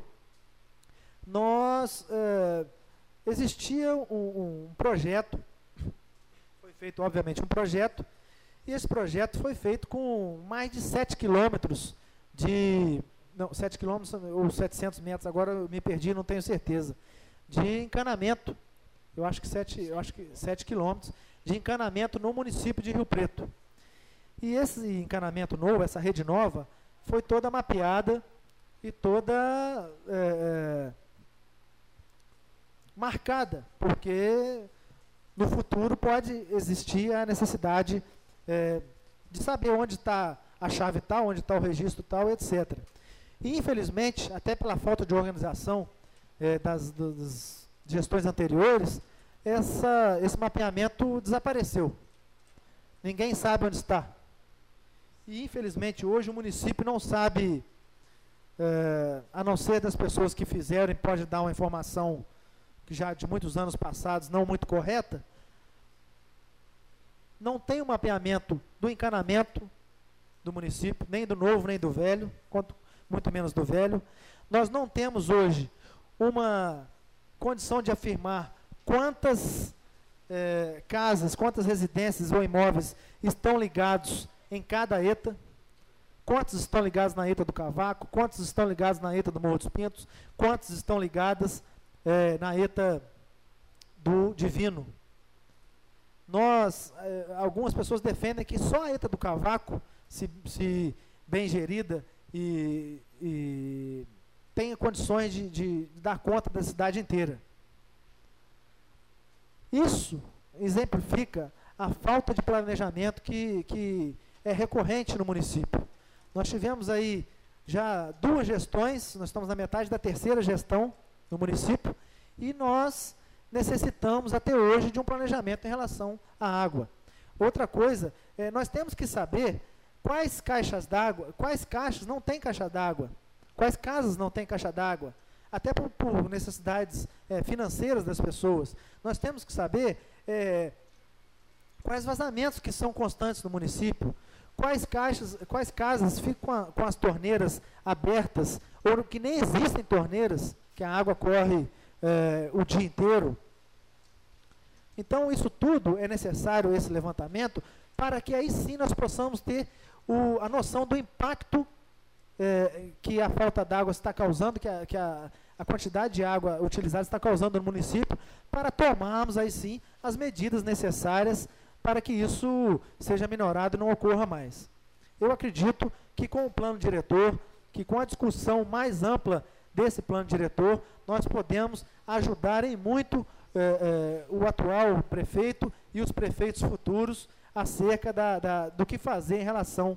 nós, é, existia um, um projeto, foi feito obviamente um projeto, e esse projeto foi feito com mais de sete quilômetros de, não, sete quilômetros ou setecentos metros, agora eu me perdi, não tenho certeza, de encanamento, eu acho que sete, eu acho que sete quilômetros, de encanamento no município de Rio Preto. E esse encanamento novo, essa rede nova, foi toda mapeada e toda é, marcada, porque no futuro pode existir a necessidade é, de saber onde está a chave tal, onde está o registro tal, etcétera. E, infelizmente, até pela falta de organização é, das, das gestões anteriores, essa, esse mapeamento desapareceu. Ninguém sabe onde está. E, infelizmente, hoje o município não sabe, é, a não ser das pessoas que fizeram, e pode dar uma informação que já de muitos anos passados, não muito correta, não tem um mapeamento do encanamento do município, nem do novo, nem do velho, quanto, muito menos do velho. Nós não temos hoje uma condição de afirmar quantas é, casas, quantas residências ou imóveis estão ligados em cada ETA, quantos estão ligados na ETA do Cavaco, quantos estão ligados na ETA do Morro dos Pintos, quantos estão ligadas é, na ETA do Divino. Nós, é, algumas pessoas defendem que só a ETA do Cavaco, se, se bem gerida e, e tenha condições de, de dar conta da cidade inteira. Isso exemplifica a falta de planejamento que, que é recorrente no município. Nós tivemos aí já duas gestões, nós estamos na metade da terceira gestão no município, e nós necessitamos até hoje de um planejamento em relação à água. Outra coisa, é, nós temos que saber quais caixas d'água, quais caixas não têm caixa d'água, quais casas não têm caixa d'água, até por, por necessidades é, financeiras das pessoas. Nós temos que saber é, quais vazamentos que são constantes no município, quais caixas, quais casas ficam com, a, com as torneiras abertas, ou que nem existem torneiras, que a água corre é, o dia inteiro. Então, isso tudo é necessário, esse levantamento, para que aí sim nós possamos ter o, a noção do impacto é, que a falta d'água está causando, que, a, que a, a quantidade de água utilizada está causando no município, para tomarmos aí sim as medidas necessárias para que isso seja minorado e não ocorra mais. Eu acredito que com o plano diretor, que com a discussão mais ampla desse plano diretor, nós podemos ajudar em muito é, é, o atual prefeito e os prefeitos futuros acerca da, da, do que fazer em relação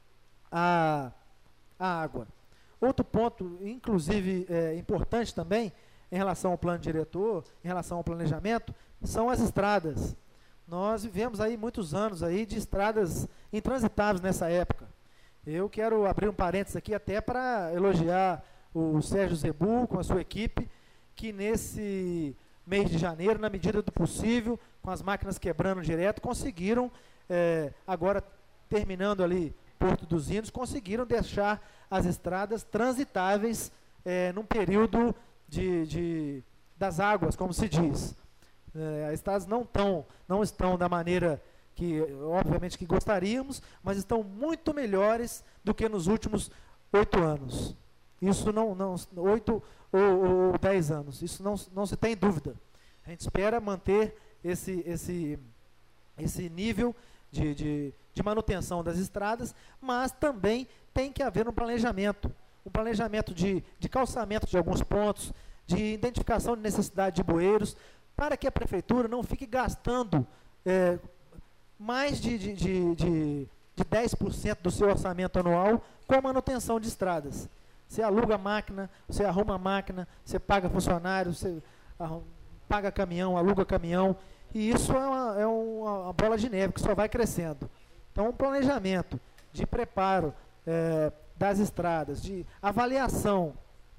à, à água. Outro ponto, inclusive, é, importante também, em relação ao plano diretor, em relação ao planejamento, são as estradas. Nós vivemos aí muitos anos aí de estradas intransitáveis nessa época. Eu quero abrir um parênteses aqui até para elogiar o Sérgio Zebu com a sua equipe, que nesse mês de janeiro, na medida do possível, com as máquinas quebrando direto, conseguiram, é, agora terminando ali Porto dos Índios, conseguiram deixar as estradas transitáveis é, num período de, de, das águas, como se diz. É, as estradas não, tão, não estão da maneira que, obviamente, que gostaríamos, mas estão muito melhores do que nos últimos oito anos. Isso não, não oito ou, ou dez anos, isso não, não se tem dúvida. A gente espera manter esse, esse, esse nível de, de, de manutenção das estradas, mas também tem que haver um planejamento, um planejamento de, de calçamento de alguns pontos, de identificação de necessidade de bueiros, para que a prefeitura não fique gastando é, mais de, de, de, de, de dez por cento do seu orçamento anual com a manutenção de estradas. Você aluga máquina, você arruma máquina, você paga funcionário, você arruma, paga caminhão, aluga caminhão, e isso é uma, é uma bola de neve que só vai crescendo. Então, um planejamento de preparo é, das estradas, de avaliação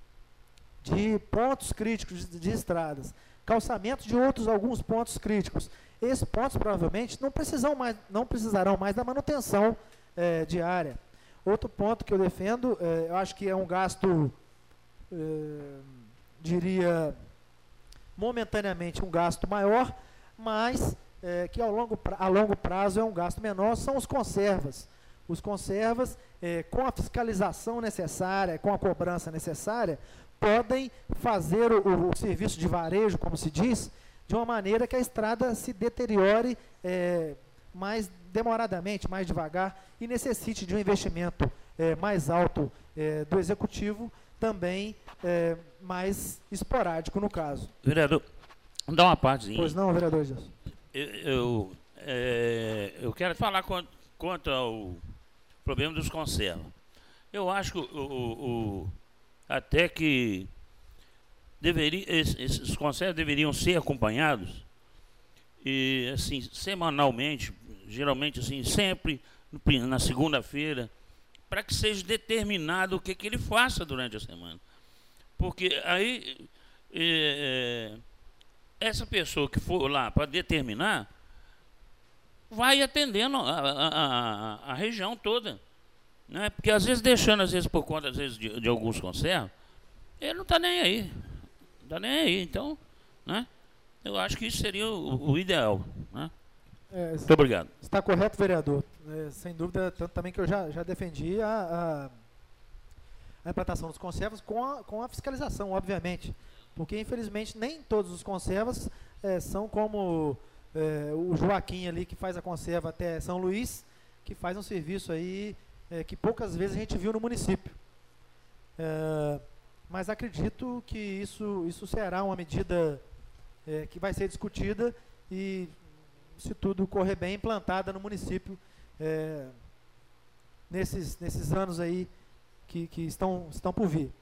de pontos críticos de, de estradas, calçamento de outros alguns pontos críticos. Esses pontos provavelmente não, precisam mais, não precisarão mais da manutenção é, diária. Outro ponto que eu defendo, é, eu acho que é um gasto, é, diria, momentaneamente um gasto maior, mas é, que ao longo, pra, a longo prazo é um gasto menor, são os conservas. Os conservas, é, com a fiscalização necessária, com a cobrança necessária, podem fazer o, o serviço de varejo, como se diz, de uma maneira que a estrada se deteriore é, mais demoradamente, mais devagar, e necessite de um investimento é, mais alto é, do executivo, também é, mais esporádico no caso. Vereador, vamos dar uma partezinha. Pois não, vereador Jesus. Eu, eu, é, eu quero falar quanto, quanto ao problema dos conservas. Eu acho que o, o, o, até que deveria, esses, esses conservas deveriam ser acompanhados e assim semanalmente, geralmente assim sempre na segunda-feira, para que seja determinado o que, que ele faça durante a semana, porque aí é, essa pessoa que for lá para determinar vai atendendo a, a, a, a região toda, né? Porque às vezes deixando às vezes por conta às vezes de, de alguns conservos, ele não está nem aí, não está nem aí, então, né? Eu acho que isso seria o, o ideal, né? É, muito obrigado. Está correto, vereador. É, sem dúvida, tanto também que eu já, já defendi a, a, a implantação dos conservas com a, com a fiscalização, obviamente. Porque, infelizmente, nem todos os conservas é, são como é, o Joaquim ali, que faz a conserva até São Luís, que faz um serviço aí é, que poucas vezes a gente viu no município. É, mas acredito que isso, isso será uma medida é, que vai ser discutida e, se tudo correr bem, implantada no município é, nesses, nesses anos aí que, que estão, estão por vir.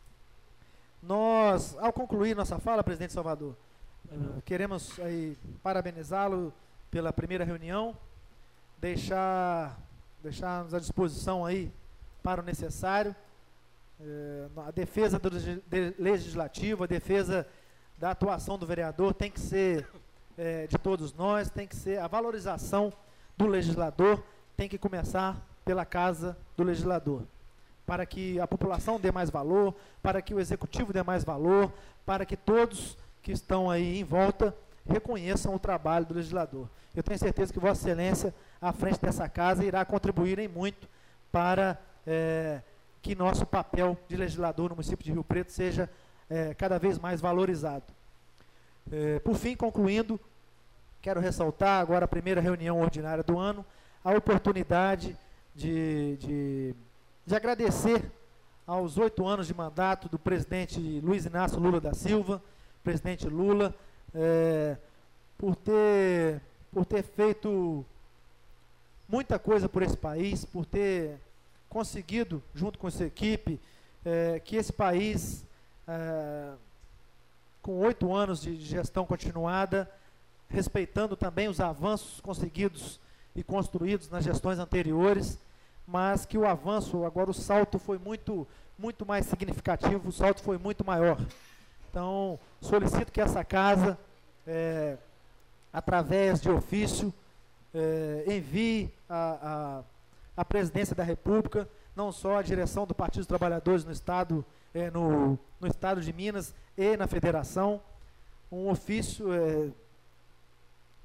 Nós, ao concluir nossa fala, presidente Salvador, uh, queremos aí parabenizá-lo pela primeira reunião, deixar, deixar-nos à disposição aí para o necessário, uh, a defesa do legislativo, a defesa da atuação do vereador tem que ser uh, de todos nós, tem que ser a valorização do legislador, tem que começar pela casa do legislador, para que a população dê mais valor, para que o executivo dê mais valor, para que todos que estão aí em volta reconheçam o trabalho do legislador. Eu tenho certeza que Vossa Excelência, à frente dessa casa, irá contribuir em muito para é, que nosso papel de legislador no município de Rio Preto seja é, cada vez mais valorizado. É, por fim, concluindo, quero ressaltar agora a primeira reunião ordinária do ano, a oportunidade de... de de agradecer aos oito anos de mandato do presidente Luiz Inácio Lula da Silva, presidente Lula, é, por, ter, por ter feito muita coisa por esse país, por ter conseguido, junto com sua equipe, é, que esse país, é, com oito anos de gestão continuada, respeitando também os avanços conseguidos e construídos nas gestões anteriores, mas que o avanço, agora o salto foi muito, muito mais significativo, o salto foi muito maior. Então, solicito que essa casa, é, através de ofício, é, envie a, a, a presidência da República, não só a direção do Partido dos Trabalhadores no Estado, é, no, no Estado de Minas e na Federação, um ofício é,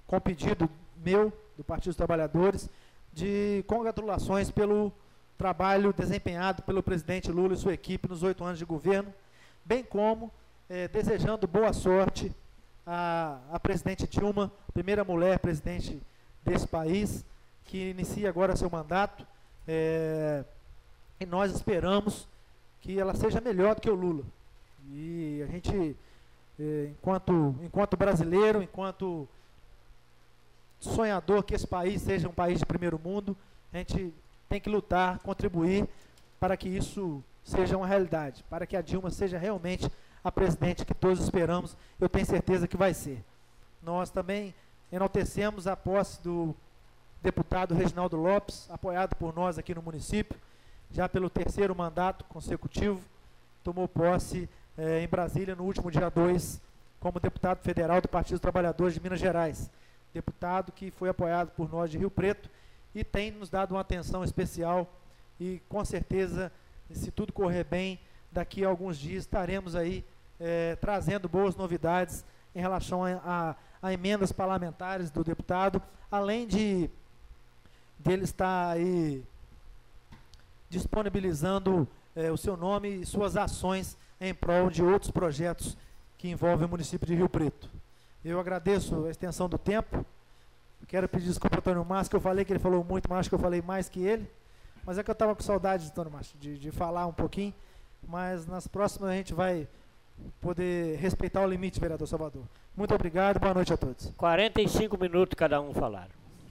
com pedido meu, do Partido dos Trabalhadores, de congratulações pelo trabalho desempenhado pelo presidente Lula e sua equipe nos oito anos de governo, bem como eh, desejando boa sorte à, à presidente Dilma, primeira mulher presidente desse país, que inicia agora seu mandato, eh, e nós esperamos que ela seja melhor do que o Lula. E a gente, eh, enquanto, enquanto brasileiro, enquanto sonhador que esse país seja um país de primeiro mundo, a gente tem que lutar, contribuir para que isso seja uma realidade, para que a Dilma seja realmente a presidente que todos esperamos, eu tenho certeza que vai ser. Nós também enaltecemos a posse do deputado Reginaldo Lopes, apoiado por nós aqui no município, já pelo terceiro mandato consecutivo, tomou posse eh, em Brasília no último dia dois, como deputado federal do Partido dos Trabalhadores de Minas Gerais, deputado que foi apoiado por nós de Rio Preto e tem nos dado uma atenção especial e com certeza, se tudo correr bem, daqui a alguns dias estaremos aí eh, trazendo boas novidades em relação a, a, a emendas parlamentares do deputado, além de dele estar aí disponibilizando eh, o seu nome e suas ações em prol de outros projetos que envolvem o município de Rio Preto. Eu agradeço a extensão do tempo. Quero pedir desculpa ao Antônio Márcio, que eu falei que ele falou muito, mas acho que eu falei mais que ele. Mas é que eu estava com saudade, Antônio Márcio, de, de falar um pouquinho. Mas nas próximas a gente vai poder respeitar o limite, vereador Salvador. Muito obrigado, boa noite a todos. quarenta e cinco minutos cada um falaram.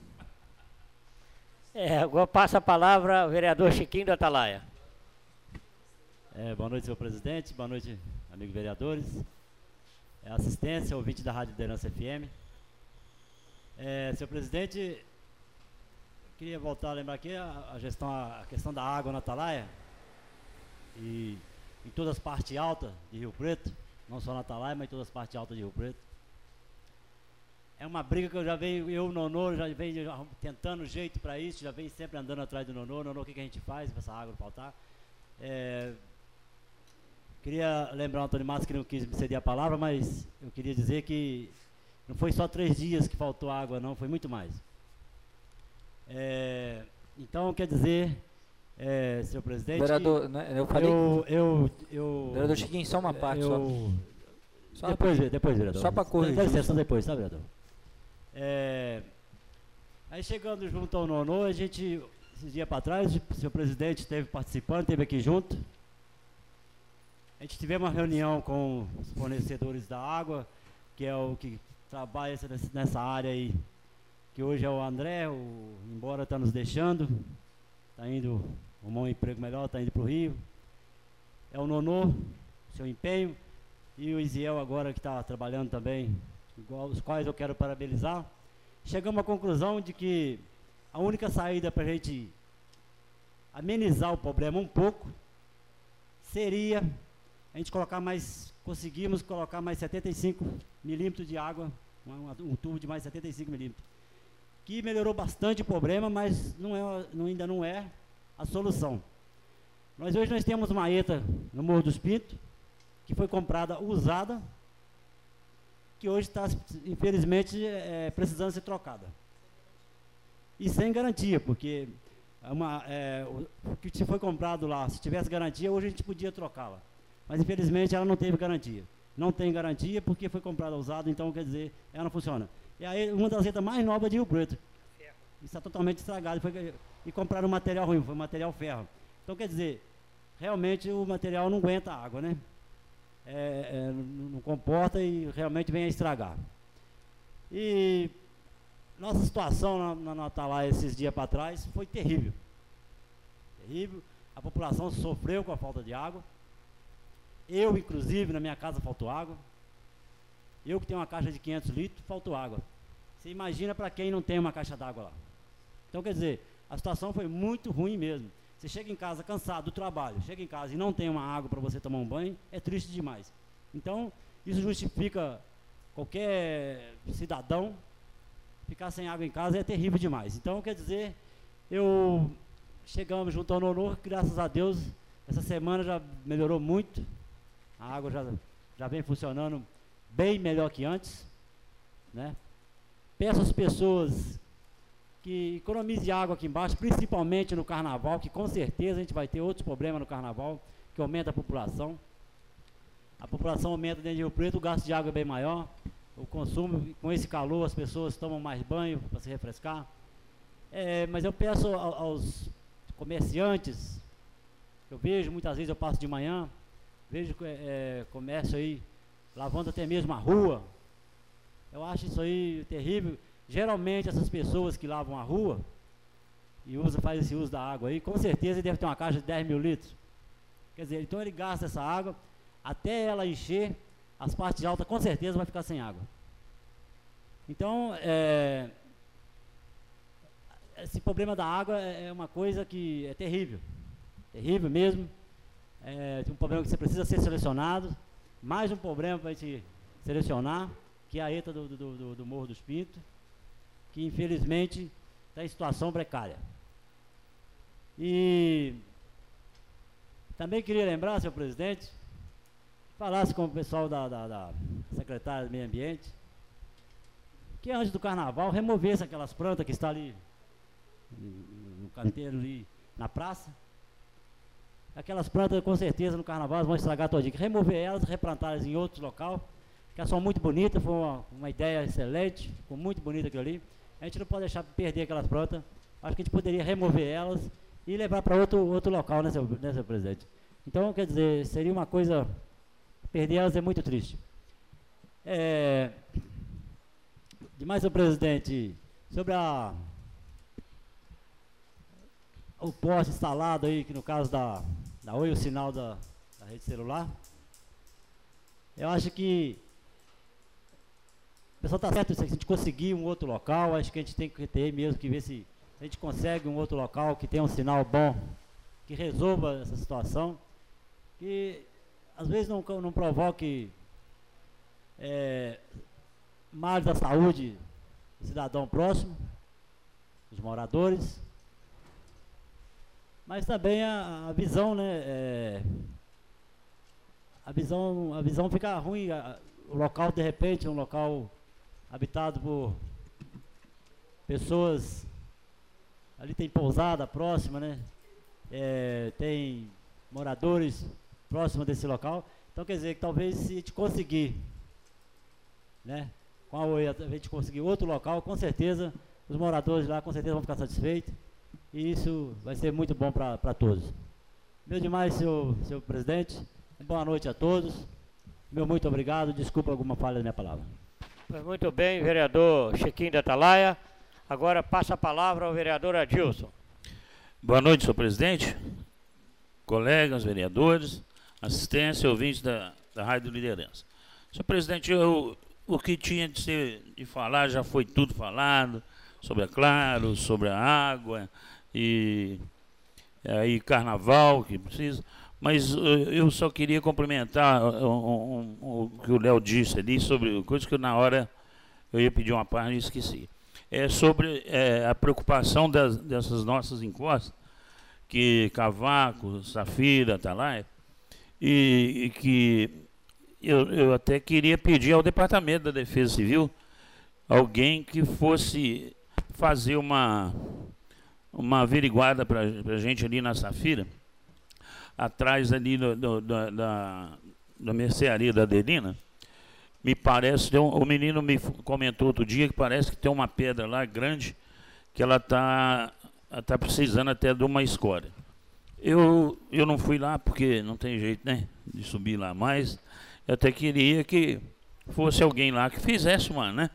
É, agora passa a palavra ao vereador Chiquinho do Atalaia. É, boa noite, senhor presidente. Boa noite, amigos vereadores. É, assistência, ouvinte da Rádio Liderança F M. É, senhor presidente, queria voltar a lembrar aqui a, a gestão, a questão da água na Atalaia. E em todas as partes altas de Rio Preto, não só na Atalaia, mas em todas as partes altas de Rio Preto. É uma briga que eu já venho, eu, o Nonô, já venho tentando jeito para isso, já venho sempre andando atrás do Nonô. Nonô, o que, que a gente faz para essa água não faltar? É, queria lembrar o Antônio Márcio que não quis me ceder a palavra, mas eu queria dizer que não foi só três dias que faltou água, não, foi muito mais. É, então, quer dizer, é, senhor presidente... Vereador, né, eu falei... Eu, eu, eu, vereador Chiquinho, só uma parte, eu, só. Depois, depois, vereador. Só para corrigir. Dá licença depois, tá, vereador? É, aí chegando junto ao Nonô, a gente, esses dias para trás, o senhor presidente esteve participando, esteve aqui junto. A gente tivemos uma reunião com os fornecedores da água, que é o que trabalha nessa área aí, que hoje é o André, o, embora está nos deixando, está indo arrumar um emprego melhor, está indo para o Rio. É o Nonô, seu empenho, e o Isiel agora que está trabalhando também, igual os quais eu quero parabenizar. Chegamos à conclusão de que a única saída para a gente amenizar o problema um pouco seria a gente colocar mais, conseguimos colocar mais setenta e cinco milímetros de água, um, um tubo de mais setenta e cinco milímetros, que melhorou bastante o problema, mas não é, não, ainda não é a solução. Nós hoje nós temos uma ETA no Morro dos Pintos, que foi comprada usada, que hoje está, infelizmente, é, precisando ser trocada. E sem garantia, porque é uma, é, o que foi comprado lá, se tivesse garantia, hoje a gente podia trocá-la. Mas, infelizmente, ela não teve garantia. Não tem garantia porque foi comprada usada, então, quer dizer, ela não funciona. E aí, uma das letras mais novas de Rio Preto. Está totalmente estragado. Foi, e compraram um material ruim, foi um material ferro. Então, quer dizer, realmente o material não aguenta a água, né? É, é, não, não comporta e realmente vem a estragar. E nossa situação na, na, na Atalaia esses dias para trás foi terrível. Terrível. A população sofreu com a falta de água. Eu, inclusive, na minha casa faltou água. Eu que tenho uma caixa de quinhentos litros, faltou água. Você imagina para quem não tem uma caixa d'água lá. Então, quer dizer, a situação foi muito ruim mesmo. Você chega em casa cansado do trabalho, chega em casa e não tem uma água para você tomar um banho, é triste demais. Então, isso justifica qualquer cidadão ficar sem água em casa, é terrível demais. Então, quer dizer, eu chegamos junto ao Nonô, graças a Deus, essa semana já melhorou muito, a água já, já vem funcionando bem melhor que antes, né? peço às pessoas que economizem água aqui embaixo, principalmente no carnaval, que com certeza a gente vai ter outros problemas no carnaval, que aumenta a população. A população aumenta dentro de Rio Preto, o gasto de água é bem maior, o consumo, com esse calor, as pessoas tomam mais banho para se refrescar. É, mas eu peço aos comerciantes, eu vejo, muitas vezes eu passo de manhã, vejo é, comércio aí, lavando até mesmo a rua. Eu acho isso aí terrível. Geralmente essas pessoas que lavam a rua e usa, faz esse uso da água aí, com certeza ele deve ter uma caixa de dez mil litros. Quer dizer, então ele gasta essa água, até ela encher, as partes altas com certeza vai ficar sem água. Então, é, esse problema da água é uma coisa que é terrível, terrível mesmo. É um problema que você precisa ser selecionado, mais um problema para a gente selecionar, que é a ETA do, do, do, do Morro dos Pintos, que infelizmente está em situação precária. E também queria lembrar, senhor presidente, falasse com o pessoal da, da, da secretária do Meio Ambiente, que antes do carnaval removesse aquelas plantas que estão ali no canteiro ali na praça. Aquelas plantas com certeza no carnaval vão estragar todinho. Remover elas, replantar elas em outro local, que elas são muito bonitas, foi uma, uma ideia excelente, ficou muito bonita aquilo ali. A gente não pode deixar perder aquelas plantas. Acho que a gente poderia remover elas e levar para outro, outro local, né, senhor, né, senhor presidente? Então, quer dizer, seria uma coisa, perder elas é muito triste. É, demais, senhor presidente, sobre a, o poste instalado aí, que no caso da, da Oi, o sinal da, da rede celular, eu acho que o pessoal está certo, se a gente conseguir um outro local, acho que a gente tem que ter mesmo que ver se a gente consegue um outro local que tenha um sinal bom, que resolva essa situação, que às vezes não, não provoque é, males da saúde do cidadão próximo, dos moradores, mas também a, a visão, né, é, a visão, a visão fica ruim, a, o local de repente é um local habitado por pessoas, ali tem pousada próxima, né? É, tem moradores próximos desse local. Então quer dizer que talvez se a gente conseguir, né? Com a Oi, a gente conseguir outro local, com certeza os moradores lá com certeza vão ficar satisfeitos. E isso vai ser muito bom para todos. Meu demais, senhor, senhor presidente. Boa noite a todos. Meu muito obrigado. Desculpa alguma falha da minha palavra. Muito bem, vereador Chiquinho da Atalaia. Agora passa a palavra ao vereador Adilson. Boa noite, senhor presidente, colegas, vereadores, assistência, ouvintes da, da Rádio Liderança. Senhor presidente, eu, o que tinha de, ser, de falar já foi tudo falado, sobre a Claro, sobre a água, e aí carnaval, que precisa, mas eu só queria complementar um, um, um, o que o Léo disse ali, sobre coisa que na hora eu ia pedir uma página e esqueci. É sobre é, a preocupação das, dessas nossas encostas, que Cavaco, Safira, Atalaia, e, e que eu, eu até queria pedir ao Departamento da Defesa Civil alguém que fosse fazer uma, uma averiguada para a gente ali na Safira, atrás ali do, do, da, da, da mercearia da Adelina. Me parece, tem um, o menino me comentou outro dia que parece que tem uma pedra lá grande que ela está tá precisando até de uma escória. Eu, eu não fui lá porque não tem jeito, né, de subir lá, mas eu até queria que fosse alguém lá que fizesse uma, né,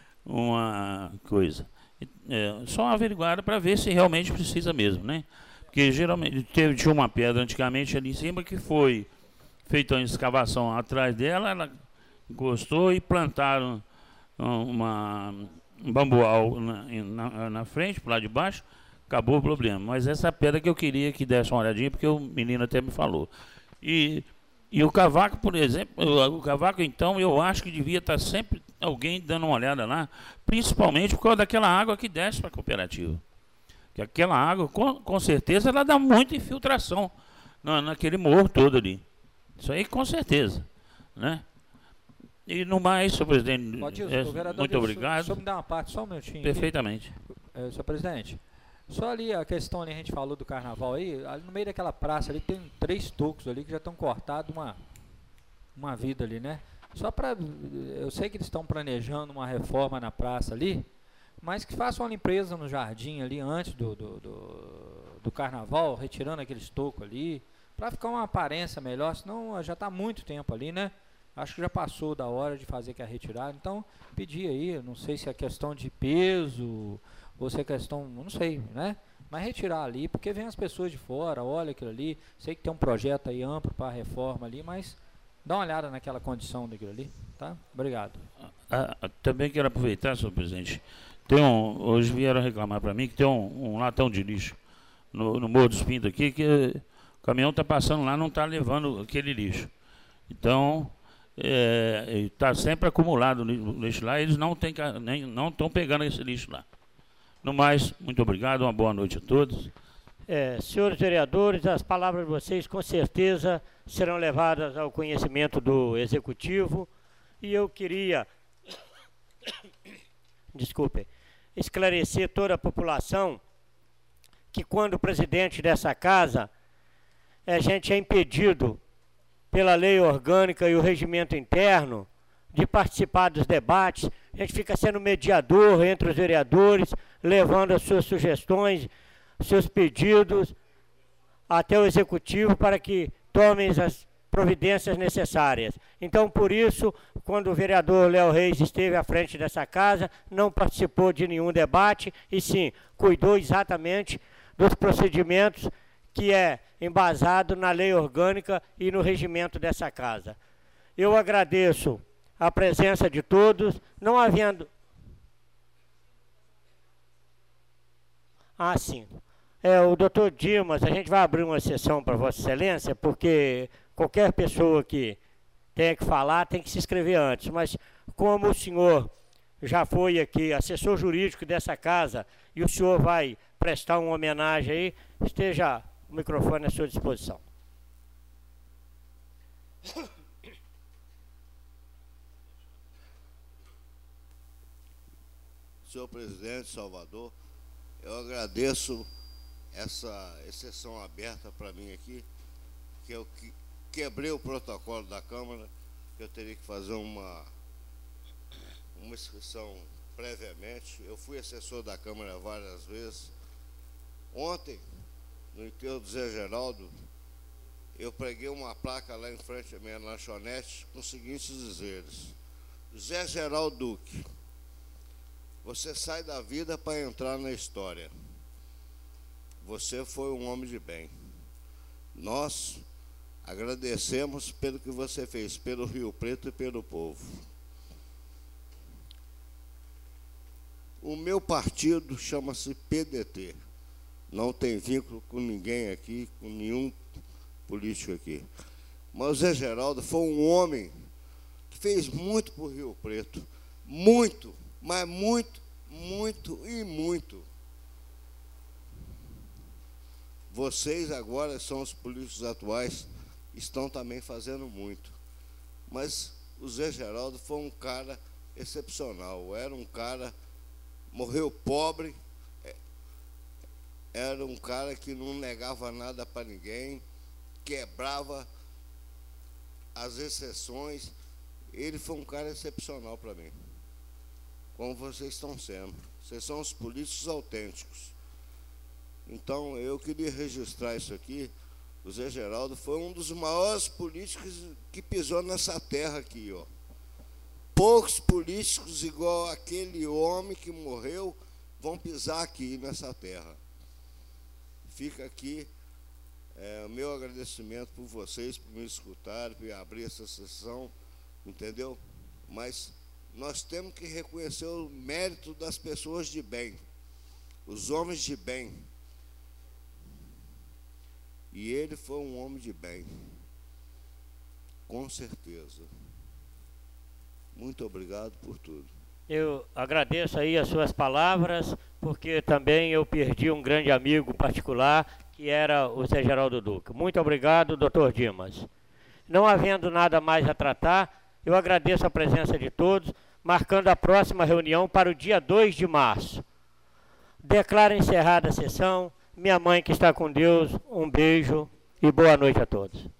uma coisa. É, só averiguar para ver se realmente precisa mesmo, né? Porque geralmente teve, tinha uma pedra antigamente ali em cima que foi feita uma escavação atrás dela, ela encostou e plantaram uma, um bambual na, na, na frente, para lá de baixo, acabou o problema. Mas essa pedra que eu queria que desse uma olhadinha, porque o menino até me falou. E, e o Cavaco, por exemplo, o Cavaco, então, eu acho que devia estar sempre alguém dando uma olhada lá, principalmente por causa daquela água que desce para a cooperativa. Que aquela água, com, com certeza, ela dá muita infiltração na, naquele morro todo ali. Isso aí, com certeza, né? E no mais, senhor presidente, Ó, Dilson, é, o vereador muito Dilson, obrigado. Só me dá uma parte, só um minutinho. Perfeitamente. É, senhor presidente, só ali a questão ali, a gente falou do carnaval aí, ali no meio daquela praça ali tem três tocos ali que já estão cortados uma, uma vida ali, né? Só para, eu sei que eles estão planejando uma reforma na praça ali, mas que façam uma limpeza no jardim ali antes do, do, do, do carnaval, retirando aqueles tocos ali, para ficar uma aparência melhor, senão já está muito tempo ali, né? Acho que já passou da hora de fazer que a retirada, então pedir aí, não sei se é questão de peso, ou se é questão, não sei, né? Mas retirar ali, porque vem as pessoas de fora, olha aquilo ali, sei que tem um projeto aí amplo para a reforma ali, mas dá uma olhada naquela condição daquilo ali, tá? Obrigado. Ah, também quero aproveitar, senhor presidente, tem um, hoje vieram reclamar para mim que tem um, um latão de lixo no, no Morro dos Pintos aqui, que o caminhão está passando lá, não está levando aquele lixo. Então, está é, sempre acumulado o lixo lá, eles não têm, nem, não estão pegando esse lixo lá. No mais, muito obrigado, uma boa noite a todos. É, senhores vereadores, as palavras de vocês com certeza serão levadas ao conhecimento do Executivo e eu queria, desculpem, esclarecer toda a população que quando o presidente dessa casa, a gente é impedido pela lei orgânica e o regimento interno de participar dos debates, a gente fica sendo mediador entre os vereadores, levando as suas sugestões, seus pedidos até o Executivo para que tomem as providências necessárias. Então, por isso, quando o vereador Léo Reis esteve à frente dessa casa, não participou de nenhum debate e sim, cuidou exatamente dos procedimentos que é embasado na lei orgânica e no regimento dessa casa. Eu agradeço a presença de todos, não havendo... Ah, sim. É, o doutor Dimas, a gente vai abrir uma sessão para Vossa Excelência, porque qualquer pessoa que tenha que falar tem que se inscrever antes, mas como o senhor já foi aqui assessor jurídico dessa casa e o senhor vai prestar uma homenagem aí, esteja o microfone à sua disposição. Senhor presidente Salvador, eu agradeço essa exceção aberta para mim aqui, que eu que quebrei o protocolo da Câmara, que eu teria que fazer uma, uma inscrição previamente. Eu fui assessor da Câmara várias vezes. Ontem, no enterro do Zé Geraldo, eu preguei uma placa lá em frente à minha lanchonete com os seguintes dizeres: Zé Geraldo Duque, você sai da vida para entrar na história. Você foi um homem de bem. Nós agradecemos pelo que você fez pelo Rio Preto e pelo povo. O meu partido chama-se P D T. Não tem vínculo com ninguém aqui, com nenhum político aqui. Mas o Zé Geraldo foi um homem que fez muito por Rio Preto. Muito, mas muito, muito e muito. Vocês agora são os políticos atuais, estão também fazendo muito. Mas o Zé Geraldo foi um cara excepcional. Era um cara, morreu pobre, era um cara que não negava nada para ninguém, quebrava as exceções. Ele foi um cara excepcional para mim, como vocês estão sendo. Vocês são os políticos autênticos. Então, eu queria registrar isso aqui. O Zé Geraldo foi um dos maiores políticos que pisou nessa terra aqui, ó. Poucos políticos igual aquele homem que morreu vão pisar aqui nessa terra. Fica aqui é, o meu agradecimento por vocês, por me escutarem, por abrir essa sessão, entendeu? Mas nós temos que reconhecer o mérito das pessoas de bem, os homens de bem. E ele foi um homem de bem, com certeza. Muito obrigado por tudo. Eu agradeço aí as suas palavras, porque também eu perdi um grande amigo particular, que era o Zé Geraldo Duque. Muito obrigado, doutor Dimas. Não havendo nada mais a tratar, Eu agradeço a presença de todos, marcando a próxima reunião para o dia dois de março. Declaro encerrada a sessão. Minha mãe que está com Deus, um beijo e boa noite a todos.